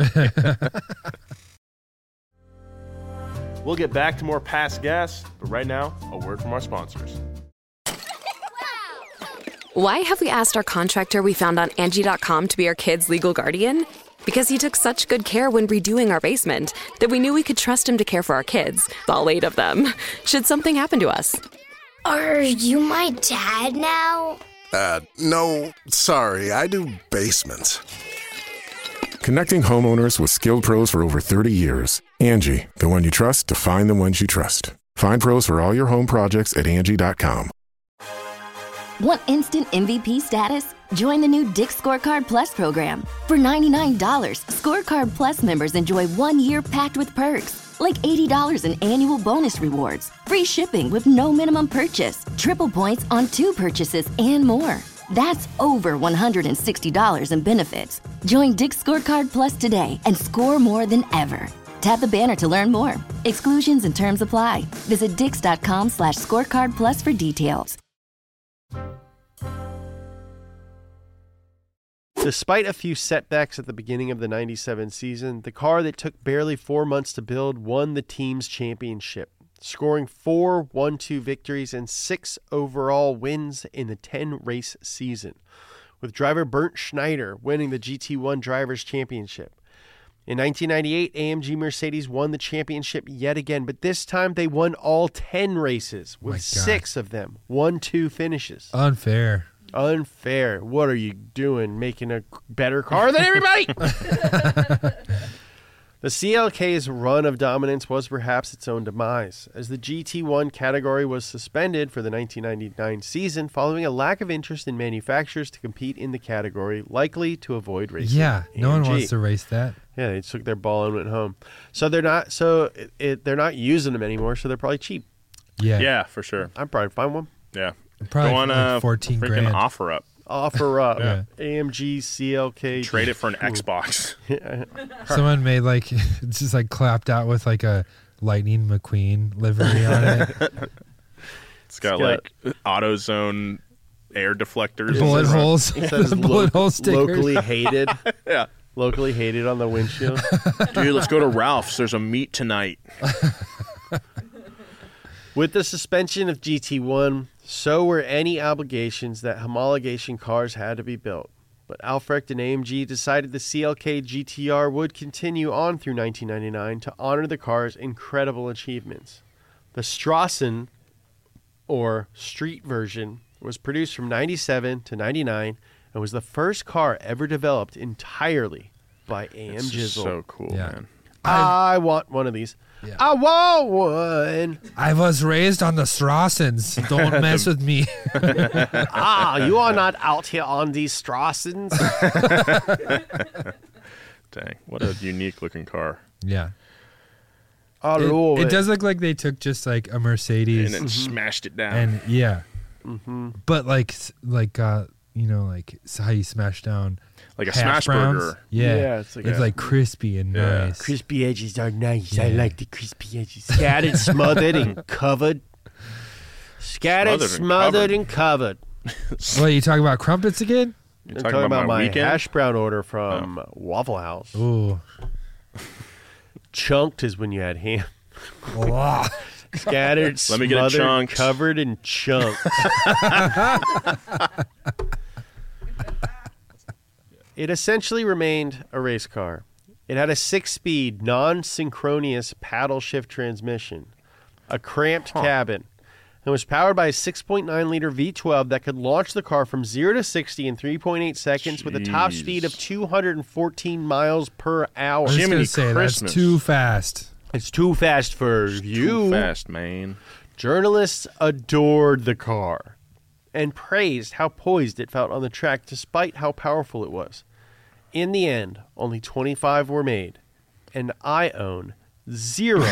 We'll get back to more past gas, but right now, a word from our sponsors. Why have we asked our contractor we found on Angie.com to be our kids' legal guardian? Because he took such good care when redoing our basement that we knew we could trust him to care for our kids, all 8 of them, should something happen to us. Are you my dad now? No, sorry, I do basements. Connecting homeowners with skilled pros for over 30 years. Angie, the one you trust to find the ones you trust. Find pros for all your home projects at Angie.com. Want instant MVP status? Join the new Dick's Scorecard Plus program. For $99, Scorecard Plus members enjoy 1 year packed with perks, like $80 in annual bonus rewards, free shipping with no minimum purchase, triple points on 2 purchases, and more. That's over $160 in benefits. Join Dick's Scorecard Plus today and score more than ever. Tap the banner to learn more. Exclusions and terms apply. Visit dix.com/scorecard plus for details. Despite a few setbacks at the beginning of the 97 season, the car that took barely 4 months to build won the team's championship, scoring 4 1-2 victories and 6 overall wins in the 10-race season, with driver Bernd Schneider winning the GT1 Drivers' Championship. In 1998, AMG Mercedes won the championship yet again, but this time they won all 10 races, with 6 of them 1-2 finishes. Unfair. What are you doing, making a better car than everybody? The CLK's run of dominance was perhaps its own demise, as the GT1 category was suspended for the 1999 season following a lack of interest in manufacturers to compete in the category, likely to avoid racing. Yeah, no one AMG. wants to race that. Yeah, they took their ball and went home. So they're not. They're not using them anymore. So they're probably cheap. Yeah, for sure. I'd probably find one. Yeah. Probably go on like 14 freaking grand. offer up. Yeah. AMG CLK. Trade it for an Xbox. Someone made it's just like clapped out with like a Lightning McQueen livery on it. It's got like AutoZone air deflectors. Bullet holes. It says bullet hole stickers. Locally hated. Yeah. Locally hated on the windshield. Dude, let's go to Ralph's. There's a meet tonight. With the suspension of GT1, so were any obligations that homologation cars had to be built. But Alfrecht and AMG decided the CLK GTR would continue on through 1999 to honor the car's incredible achievements. The Strassen, or street version, was produced from 97 to 99 and was the first car ever developed entirely by AM This is Jizzle. so cool, man. I want one of these. Yeah. I want one. I was raised on the Strassens. Don't mess with me. You are not out here on these Strassens. Dang, what a unique looking car. Yeah. I love it does look like they took just like a Mercedes and then smashed it down. And yeah. Mm-hmm. But how you smash down like a hash smash browns. burger. Yeah, it's it's like crispy and nice. Crispy edges are nice. Yeah. I like the crispy edges. Scattered, smothered, and covered. Scattered, smothered, and covered. Well, you talking about crumpets again? I'm talking about my hash brown order from Waffle House. Ooh. Chunked is when you had ham. Wow. Scattered, Let me get a smothered, chunked. covered, and chunked. It essentially remained a race car. It had a 6-speed, non-synchronous paddle shift transmission, a cramped cabin, and was powered by a 6.9-liter V12 that could launch the car from 0 to 60 in 3.8 seconds with a top speed of 214 miles per hour. I was just going to say, that's too fast. It's too fast for you. Too fast, man. Journalists adored the car and praised how poised it felt on the track despite how powerful it was. In the end, only 25 were made, and I own 0.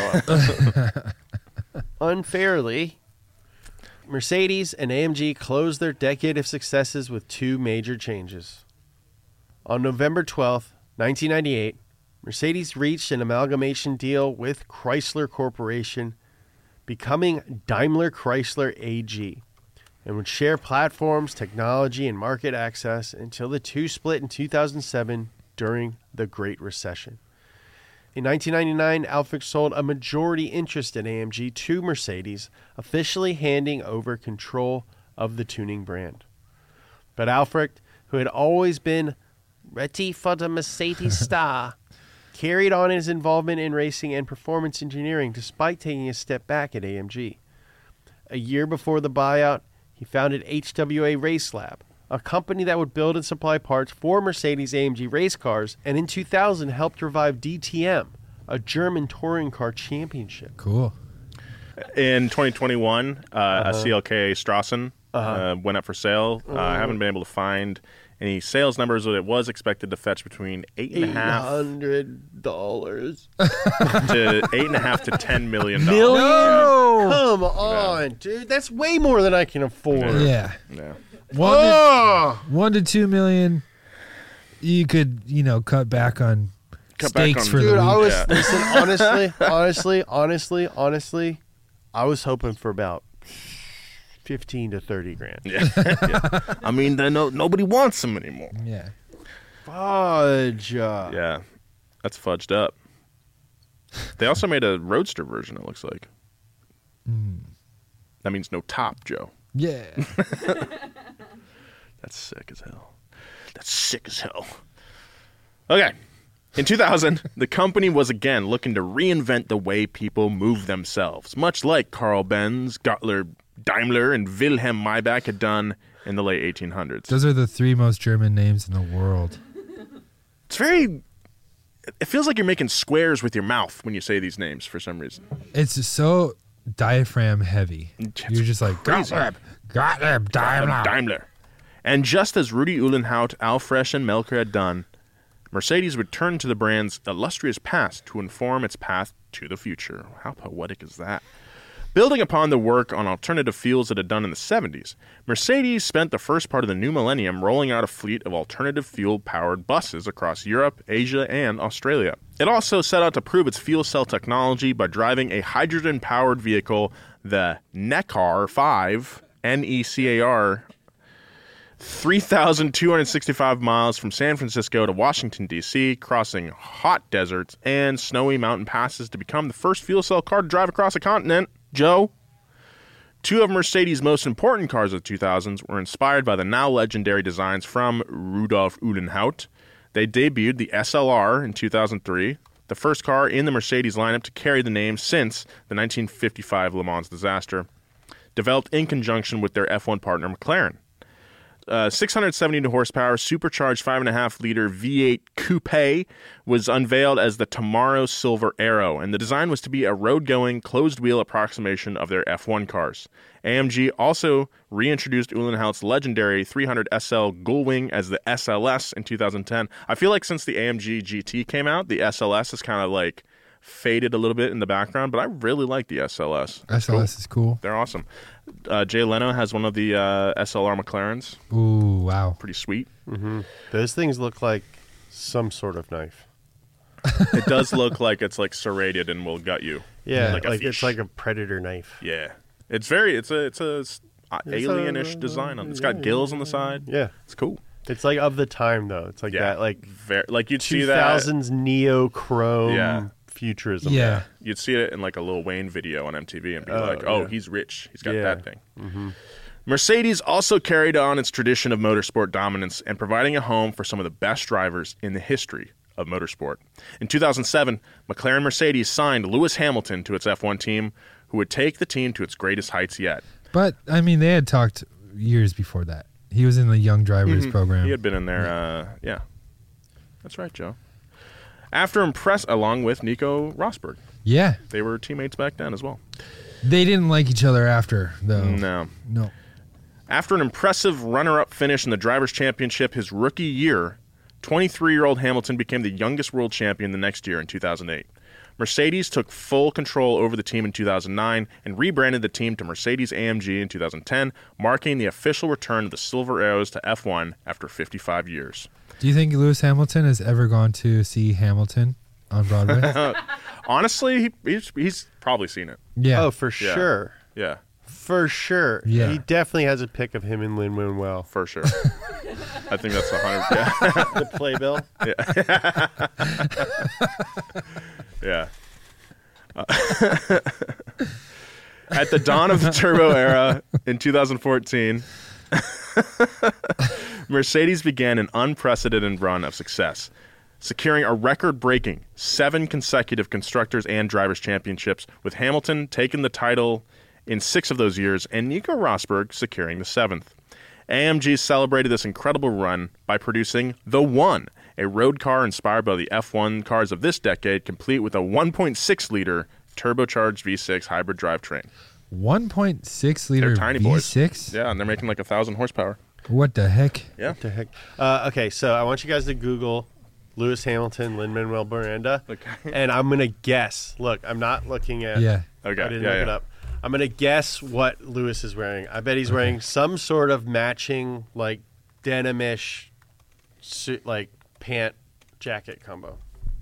Unfairly, Mercedes and AMG closed their decade of successes with 2 major changes. On November 12th, 1998, Mercedes reached an amalgamation deal with Chrysler Corporation, becoming Daimler Chrysler AG, and would share platforms, technology, and market access until the two split in 2007 during the Great Recession. In 1999, Alfrecht sold a majority interest in AMG to Mercedes, officially handing over control of the tuning brand. But Alfred, who had always been ready for the Mercedes star, carried on his involvement in racing and performance engineering despite taking a step back at AMG. A year before the buyout, he founded HWA Race Lab, a company that would build and supply parts for Mercedes-AMG race cars, and in 2000 helped revive DTM, a German touring car championship. Cool. In 2021, a CLK Strassen went up for sale. I haven't been able to find any sales numbers, but it was expected to fetch between $800 to $8.5 to $10 million. No! Come on, dude. That's way more than I can afford. Yeah. 1 to 2 million. You could, cut back on steaks for the week. Dude, I was listen, honestly, I was hoping for about 15 to 30 grand. Yeah. I mean, nobody wants them anymore. Yeah. Fudge. Yeah. That's fudged up. They also made a roadster version, it looks like. That means no top, Joe. Yeah. That's sick as hell. Okay. In 2000, the company was again looking to reinvent the way people move themselves, much like Carl Benz, Gottlieb Daimler, and Wilhelm Maybach had done in the late 1800s. Those are the 3 most German names in the world. It feels like you're making squares with your mouth when you say these names for some reason. It's so diaphragm heavy. You're just like, Gottlieb Daimler. And just as Rudi Uhlenhaut, Alfresh, and Melker had done, Mercedes would turn to the brand's illustrious past to inform its path to the future. How poetic is that? Building upon the work on alternative fuels it had done in the 70s, Mercedes spent the first part of the new millennium rolling out a fleet of alternative fuel-powered buses across Europe, Asia, and Australia. It also set out to prove its fuel cell technology by driving a hydrogen-powered vehicle, the Necar 5, N-E-C-A-R, 3,265 miles from San Francisco to Washington, D.C., crossing hot deserts and snowy mountain passes to become the first fuel cell car to drive across a continent. Joe? 2 of Mercedes' most important cars of the 2000s were inspired by the now legendary designs from Rudolf Uhlenhaut. They debuted the SLR in 2003, the first car in the Mercedes lineup to carry the name since the 1955 Le Mans disaster, developed in conjunction with their F1 partner McLaren. 672 horsepower, supercharged 5.5-liter V8 coupe was unveiled as the Tomorrow Silver Arrow, and the design was to be a road-going, closed-wheel approximation of their F1 cars. AMG also reintroduced Uhlenhaut's legendary 300 SL Gullwing as the SLS in 2010. I feel like since the AMG GT came out, the SLS is kind of like faded a little bit in the background, but I really like the SLS. SLS is cool. They're awesome. Jay Leno has one of the SLR McLarens. Ooh, wow. Pretty sweet. Mm-hmm. Those things look like some sort of knife. It does look like it's like serrated and will gut you. Yeah, like it's like a predator knife. Yeah. It's a alienish design on it. It's got gills on the side. Yeah. It's cool. It's like of the time though. It's like that like you'd see that 2000s neochrome futurism. Yeah. You'd see it in like a Lil Wayne video on MTV and be like, oh, he's rich. He's got that thing. Mm-hmm. Mercedes also carried on its tradition of motorsport dominance and providing a home for some of the best drivers in the history of motorsport. In 2007, McLaren Mercedes signed Lewis Hamilton to its F1 team, who would take the team to its greatest heights yet. But, I mean, they had talked years before that. He was in the Young Drivers program. He had been in there, yeah. That's right, Joe. Along with Nico Rosberg. Yeah. They were teammates back then as well. They didn't like each other after, though. No. After an impressive runner-up finish in the Drivers' Championship his rookie year, 23-year-old Hamilton became the youngest world champion the next year in 2008. Mercedes took full control over the team in 2009 and rebranded the team to Mercedes-AMG in 2010, marking the official return of the Silver Arrows to F1 after 55 years. Do you think Lewis Hamilton has ever gone to see Hamilton on Broadway? Honestly, he's probably seen it. Yeah. Oh, for sure. Yeah. For sure. Yeah. He definitely has a pic of him and Lin-Manuel. For sure. I think that's 100. Yeah. The playbill. Yeah. At the dawn of the turbo era in 2014, Mercedes began an unprecedented run of success, securing a record-breaking 7 consecutive Constructors and Drivers' Championships, with Hamilton taking the title in 6 of those years and Nico Rosberg securing the 7th. AMG celebrated this incredible run by producing the One, a road car inspired by the F1 cars of this decade, complete with a 1.6-liter turbocharged V6 hybrid drivetrain. 1.6-liter tiny V6? Boys. Yeah, and they're making like 1,000 horsepower. What the heck? Yeah. What the heck? Okay, so I want you guys to Google Lewis Hamilton, Lin-Manuel Miranda, and I'm going to guess. Look, I'm not looking at... Yeah. Okay. I didn't look it up. I'm going to guess what Lewis is wearing. I bet he's wearing some sort of matching, like, denim-ish, suit, like, pant jacket combo.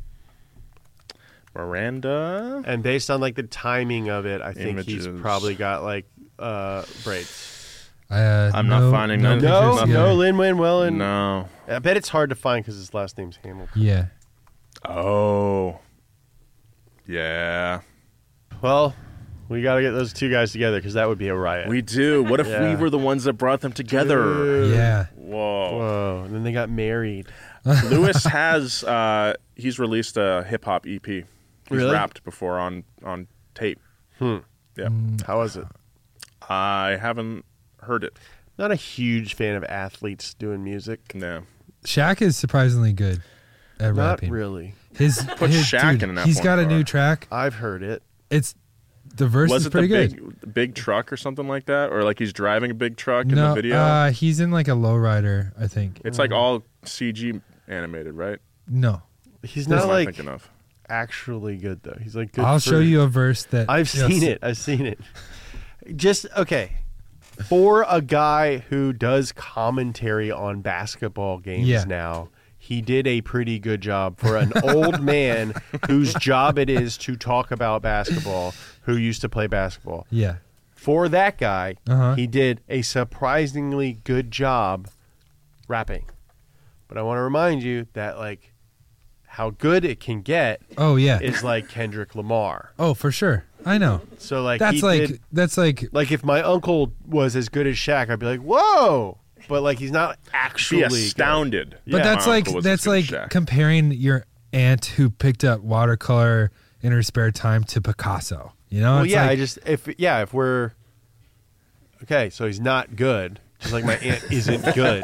Miranda? And based on, like, the timing of it, I think he's Images. probably got, like, braids. I'm not finding none. No, Lin-Manuel and... No. I bet it's hard to find because his last name's Hamilton. Yeah. Oh. Yeah. Well, we got to get those two guys together because that would be a riot. We do. What if we were the ones that brought them together? Dude. Yeah. Whoa. And then they got married. Lewis has he's released a hip hop EP. He's Really? rapped before on tape. Yeah. How was it? I haven't heard it. Not a huge fan of athletes doing music. No. Shaq is surprisingly good at Not rapping. really. Put Shaq in an He's F1 got a car. new track. I've heard it. It's the verse Was is it pretty the good. big truck or something like that? Or like he's driving a big truck in No, the video? he's in like a lowrider, I think. It's like all CG animated, right? No. He's What not am I like thinking of? actually good though. He's like good. I'll show you a verse that I've seen it. I've seen it. Just okay. For a guy who does commentary on basketball games now, he did a pretty good job for an old man whose job it is to talk about basketball, who used to play basketball. Yeah. For that guy, he did a surprisingly good job rapping. But I want to remind you that, like, how good it can get is like Kendrick Lamar. Oh, for sure. I know. So, like, that's like like if my uncle was as good as Shaq, I'd be like, whoa! But, like, he's not actually astounded. good. But Yeah. that's like comparing your aunt who picked up watercolor in her spare time to Picasso. You know? Well, It's yeah, like, if we're okay, so he's not good. Just like my aunt isn't good.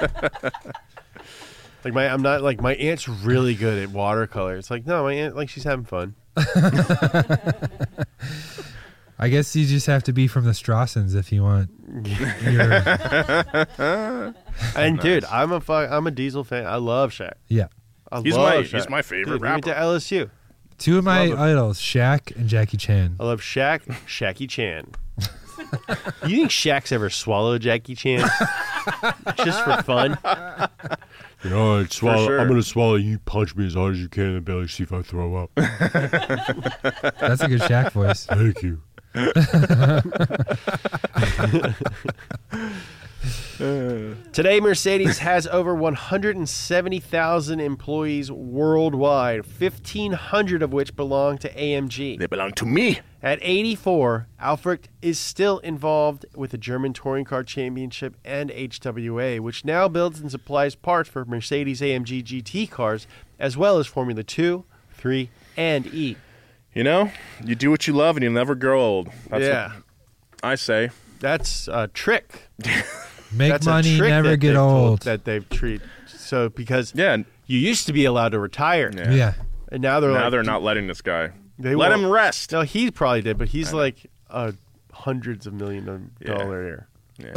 Like my aunt's really good at watercolor. It's like, no, my aunt, like, she's having fun. I guess you just have to be from the Strassens if you want. And dude, I'm a Diesel fan. I love Shaq. Yeah. He's my favorite Dude, rapper. He went to LSU. Two of my Love him. idols, Shaq and Jackie Chan. I love Shaq, Shaqy Chan. You think Shaq's ever swallowed Jackie Chan? Just for fun? You know, I'm sure. going to swallow you. Punch me as hard as you can in the belly, see if I throw up. That's a good Shaq voice. Thank you. Today, Mercedes has over 170,000 employees worldwide, 1,500 of which belong to AMG. They belong to me. At 84, Alfred is still involved with the German Touring Car Championship and HWA, which now builds and supplies parts for Mercedes-AMG GT cars, as well as Formula 2, 3, and E. You know, you do what you love and you'll never grow old. That's what I say. That's a trick. Make That's a money, trick never that get they've told- old. That they've treated. So, because you used to be allowed to retire. Yeah. And now they're not letting this guy. They Let won't- him rest. No, he probably did, but he's like hundreds of $1,000,000 Yeah.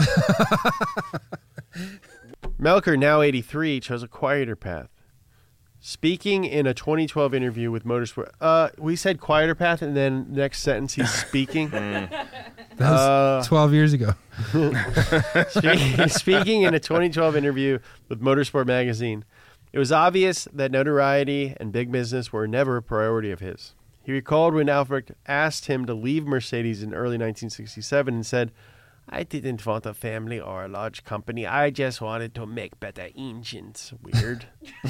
Melker, now 83, chose a quieter path. Speaking in a 2012 interview with Motorsport, we said quieter path, and then next sentence he's speaking. That was 12 years ago. Speaking in a 2012 interview with Motorsport Magazine, it was obvious that notoriety and big business were never a priority of his. He recalled when Alfred asked him to leave Mercedes in early 1967 and said, "I didn't want a family or a large company. I just wanted to make better engines." Weird.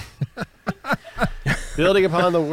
Building upon the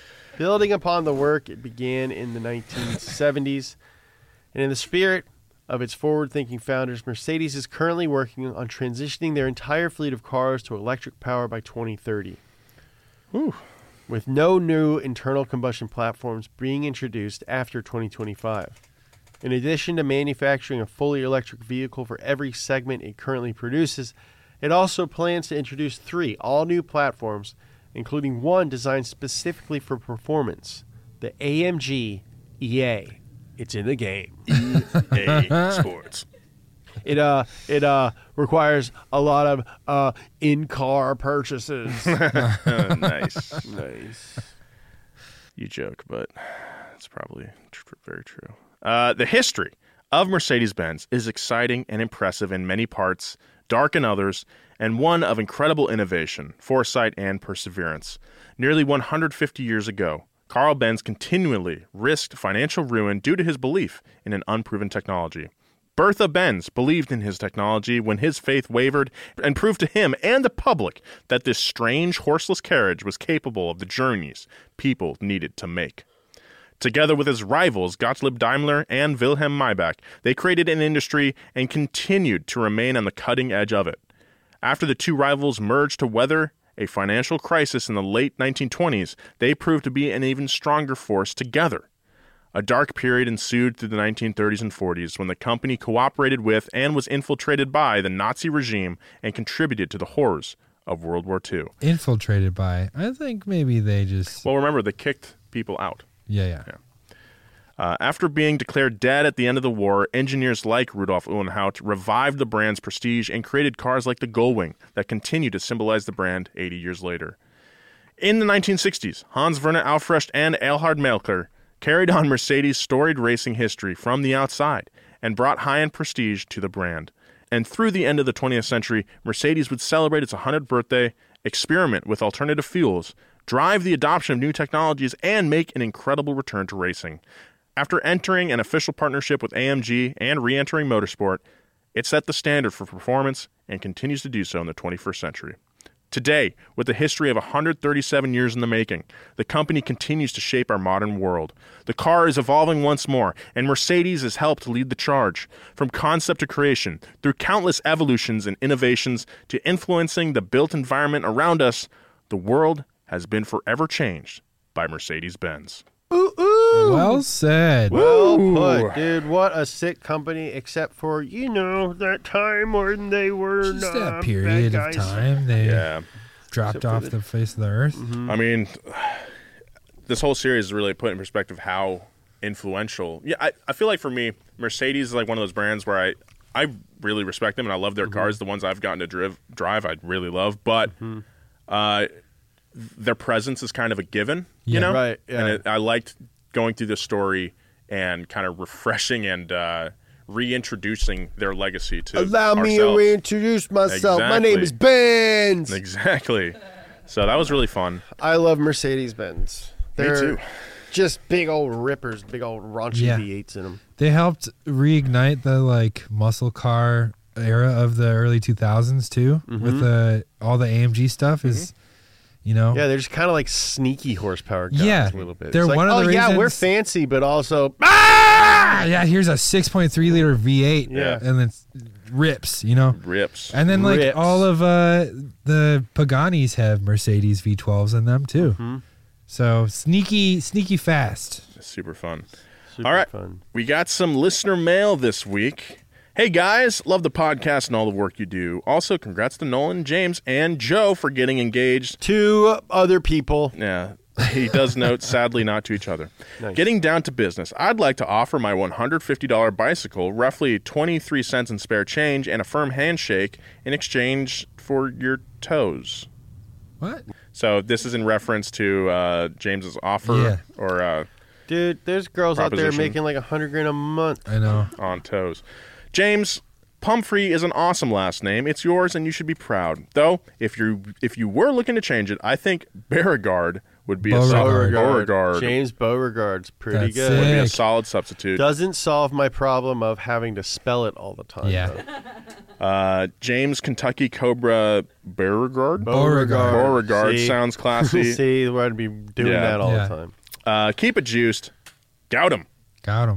work, it began in the 1970s. And in the spirit of its forward-thinking founders, Mercedes is currently working on transitioning their entire fleet of cars to electric power by 2030. Ooh. With no new internal combustion platforms being introduced after 2025. In addition to manufacturing a fully electric vehicle for every segment it currently produces, it also plans to introduce 3 all-new platforms, including one designed specifically for performance, the AMG EA. It's in the game. EA Sports. It requires a lot of in-car purchases. Nice. Nice. You joke, but it's probably very true. The history of Mercedes-Benz is exciting and impressive in many parts, dark in others, and one of incredible innovation, foresight, and perseverance. Nearly 150 years ago, Carl Benz continually risked financial ruin due to his belief in an unproven technology. Bertha Benz believed in his technology when his faith wavered and proved to him and the public that this strange horseless carriage was capable of the journeys people needed to make. Together with his rivals Gottlieb Daimler and Wilhelm Maybach, they created an industry and continued to remain on the cutting edge of it. After the two rivals merged to weather a financial crisis in the late 1920s, they proved to be an even stronger force together. A dark period ensued through the 1930s and 40s when the company cooperated with and was infiltrated by the Nazi regime and contributed to the horrors of World War II. Infiltrated by? I think maybe they just... Well, remember, they kicked people out. Yeah. After being declared dead at the end of the war, engineers like Rudolf Uhlenhaut revived the brand's prestige and created cars like the Gullwing that continue to symbolize the brand 80 years later. In the 1960s, Hans Werner Aufrecht and Erhard Melcher carried on Mercedes' storied racing history from the outside and brought high-end prestige to the brand. And through the end of the 20th century, Mercedes would celebrate its 100th birthday, experiment with alternative fuels, drive the adoption of new technologies, and make an incredible return to racing. After entering an official partnership with AMG and re-entering motorsport, it set the standard for performance and continues to do so in the 21st century. Today, with a history of 137 years in the making, the company continues to shape our modern world. The car is evolving once more, and Mercedes has helped lead the charge. From concept to creation, through countless evolutions and innovations to influencing the built environment around us, the world has been forever changed by Mercedes-Benz. Well said. Well put, dude. What a sick company, except for, that time when they were Just not that period bad of guys. time they dropped Except for off the face of the earth. Mm-hmm. I mean, this whole series is really put in perspective how influential. Yeah, I feel like for me, Mercedes is like one of those brands where I really respect them and I love their cars. The ones I've gotten to drive, I really love. But their presence is kind of a given, you know? Right, yeah. And I liked going through the story and kind of refreshing and reintroducing their legacy to Allow me ourselves. to reintroduce myself. My Exactly. name is Benz. Exactly. So that was really fun. I love Mercedes-Benz. They're too. just big old rippers, big old raunchy Yeah. V8s in them. They helped reignite the muscle car era of the early 2000s too, with all the AMG stuff. Is Yeah, they're just kind of like sneaky horsepower guys a little bit. They're It's like, one of the yeah, we're reasons- fancy, but also yeah, here's a 6.3 liter V8, Yeah. and then rips, rips, and then like Rips. all of the Paganis have Mercedes V12s in them too. So sneaky fast. Super fun. Super All right. fun. We got some listener mail this week. Hey guys, love the podcast and all the work you do. Also, congrats to Nolan, James, and Joe for getting engaged. To other people. Yeah, he does note, sadly not to each other. Nice. Getting down to business, I'd like to offer my $150 bicycle, roughly 23 cents in spare change, and a firm handshake in exchange for your toes. What? So this is in reference to James's offer or Dude, there's girls out there proposition. making like $100,000 a month. I know. On toes. James, Pumphrey is an awesome last name. It's yours and you should be proud. Though, if you were looking to change it, I think Beauregard would be a solid Beauregard. James Beauregard's pretty That's good. Would be a sick. solid substitute. Doesn't solve my problem of having to spell it all the time. Yeah. though. James Kentucky Cobra Beauregard. Beauregard. See? Sounds classy. See, we're going to be doing that all the time. Keep it juiced. Gout 'em. Got him.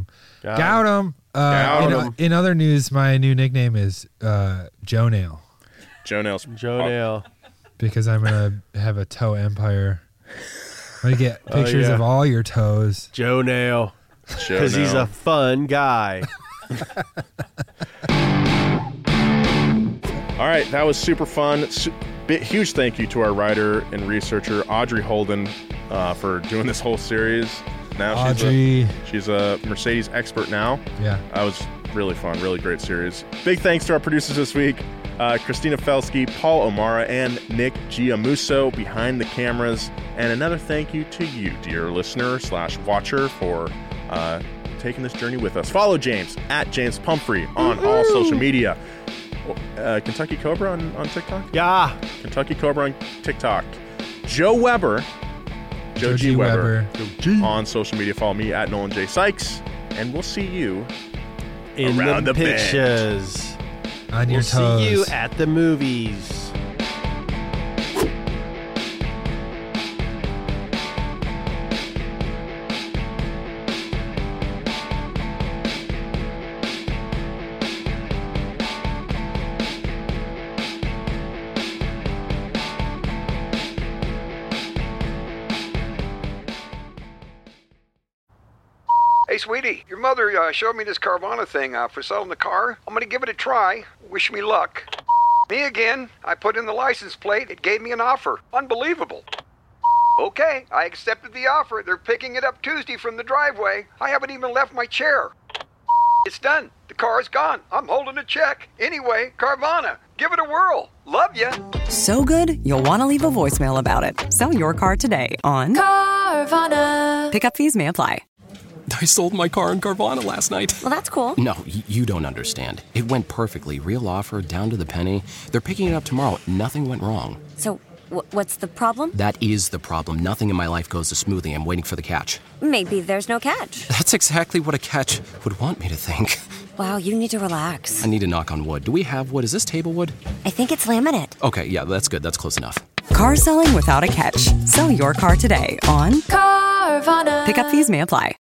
Got him. In other news, my new nickname is Joe Nail. Joe Nail's Joe Nail. Because I'm going to have a toe empire. I'm going to get pictures of all your toes. Joe Nail. Because he's a fun guy. All right, that was super fun. Huge thank you to our writer and researcher, Audrey Holden, for doing this whole series. Now she's a Mercedes expert now. Yeah. That was really fun, really great series. Big thanks to our producers this week, Christina Felsky, Paul O'Mara, and Nick Giamuso behind the cameras. And another thank you to you, dear listener/watcher, for taking this journey with us. Follow James at James Pumphrey on all social media. Kentucky Cobra on TikTok? Yeah. Kentucky Cobra on TikTok. Joe Weber. Joe G. Weber. On social media. Follow me at Nolan J. Sykes. And we'll see you in around the pictures. On your toes. See you at the movies. Hey, sweetie, your mother showed me this Carvana thing for selling the car. I'm going to give it a try. Wish me luck. Me again. I put in the license plate. It gave me an offer. Unbelievable. Okay, I accepted the offer. They're picking it up Tuesday from the driveway. I haven't even left my chair. It's done. The car's gone. I'm holding a check. Anyway, Carvana, give it a whirl. Love ya. So good, you'll want to leave a voicemail about it. Sell your car today on Carvana. Pickup fees may apply. I sold my car in Carvana last night. Well, that's cool. No, you don't understand. It went perfectly. Real offer, down to the penny. They're picking it up tomorrow. Nothing went wrong. So, what's the problem? That is the problem. Nothing in my life goes as smoothly. I'm waiting for the catch. Maybe there's no catch. That's exactly what a catch would want me to think. Wow, you need to relax. I need to knock on wood. Do we have wood? Is this table wood? I think it's laminate. Okay, yeah, that's good. That's close enough. Car selling without a catch. Sell your car today on Carvana. Pickup fees may apply.